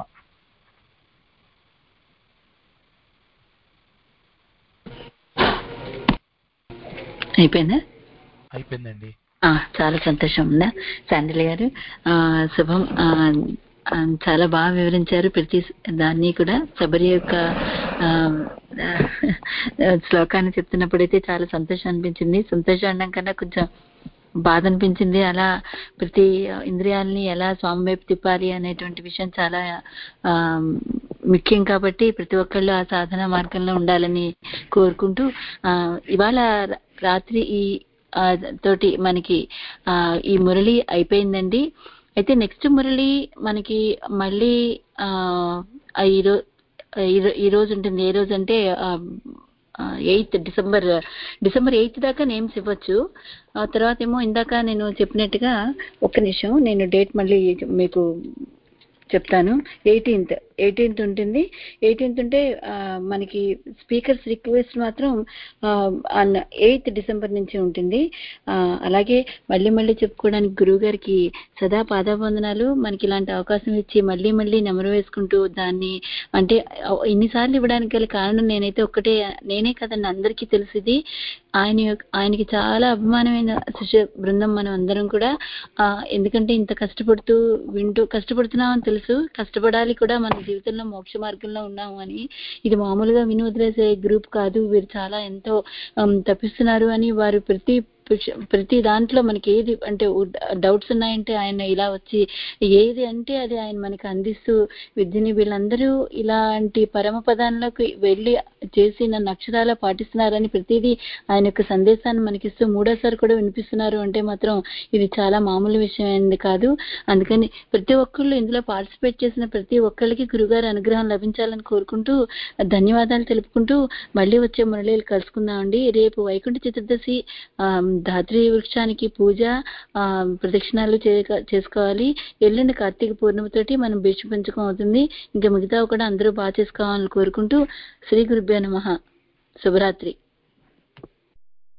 అయిపోయిందండి. చాలా సంతోషం ఉందా శాండిల్ గారు, శుభం. చాలా బాగా వివరించారు ప్రతి దాన్ని కూడా. శబరి యొక్క శ్లోకాన్ని చెప్తున్నప్పుడైతే చాలా సంతోషం అనిపించింది. సంతోషం అనడం కన్నా కొంచెం బాధ అనిపించింది. అలా ప్రతి ఇంద్రియాలని ఎలా స్వామి వైపు తిప్పాలి అనేటువంటి విషయం చాలా ముఖ్యం కాబట్టి ప్రతి ఒక్కళ్ళు ఆ సాధన మార్గంలో ఉండాలని కోరుకుంటూ, ఇవాళ రాత్రి ఈ తోటి మనకి ఈ మురళి అయిపోయిందండి. అయితే నెక్స్ట్ మురళి మనకి మళ్ళీ ఈ రోజు ఉంటుంది. ఏ రోజు అంటే 8 డిసెంబర్ 8 దాకా నేమ్స్ ఇవ్వచ్చు. తర్వాత ఏమో ఇందాక నేను చెప్పినట్టుగా ఒక్క నిమిషం, నేను డేట్ మళ్ళీ మీకు చెప్తాను. 18th ఉంటుంది. 18th ఉంటే మనకి స్పీకర్స్ రిక్వెస్ట్ మాత్రం 8 డిసెంబర్ నుంచి ఉంటుంది. అలాగే మళ్ళీ చెప్పుకోవడానికి గురువు గారికి సదా పాదావందనాలు. మనకి ఇలాంటి అవకాశం ఇచ్చి మళ్ళీ నెమరు వేసుకుంటూ దాన్ని అంటే ఇన్నిసార్లు ఇవ్వడానికి గల కారణం నేనే కదండి, అందరికీ తెలిసింది. ఆయనకి చాలా అభిమానమైన శిష్య బృందం మనం అందరం కూడా. ఎందుకంటే ఇంత కష్టపడుతున్నాం అని తెలుసు, కష్టపడాలి కూడా, మన జీవితంలో మోక్ష మార్గంలో ఉన్నాము అని. ఇది మామూలుగా విని వదిలేసే గ్రూప్ కాదు, వీరు చాలా ఎంతో తప్పిస్తున్నారు అని వారు ప్రతి దాంట్లో మనకి ఏది అంటే డౌట్స్ ఉన్నాయంటే ఆయన ఇలా వచ్చి ఏది అంటే అది ఆయన మనకి అందిస్తూ విద్యని వీళ్ళందరూ ఇలాంటి పరమ పదాల్లోకి వెళ్ళి చేసి నన్ను అక్షరాలా పాటిస్తున్నారని ప్రతిదీ ఆయన యొక్క సందేశాన్ని మనకిస్తూ మూడోసారి కూడా వినిపిస్తున్నారు అంటే మాత్రం ఇది చాలా మామూలు విషయం అయింది కాదు. అందుకని ప్రతి ఒక్కళ్ళు ఇందులో పార్టిసిపేట్ చేసిన ప్రతి ఒక్కళ్ళకి గురుగారి అనుగ్రహం లభించాలని కోరుకుంటూ ధన్యవాదాలు తెలుపుకుంటూ మళ్ళీ వచ్చే మురళీలు కలుసుకుందామండి. రేపు వైకుంఠ చతుర్దశి, ధాత్రి వృక్షానికి పూజ, ప్రదక్షిణాలు చేసుకోవాలి. ఎల్లుండి కార్తీక పూర్ణిమతోటి మనం భీష్మ పంచకం అవుతుంది. ఇంకా మిగతా కూడా అందరూ బాగా చేసుకోవాలని కోరుకుంటూ శ్రీ గురుభ్యో నమః. శుభరాత్రి.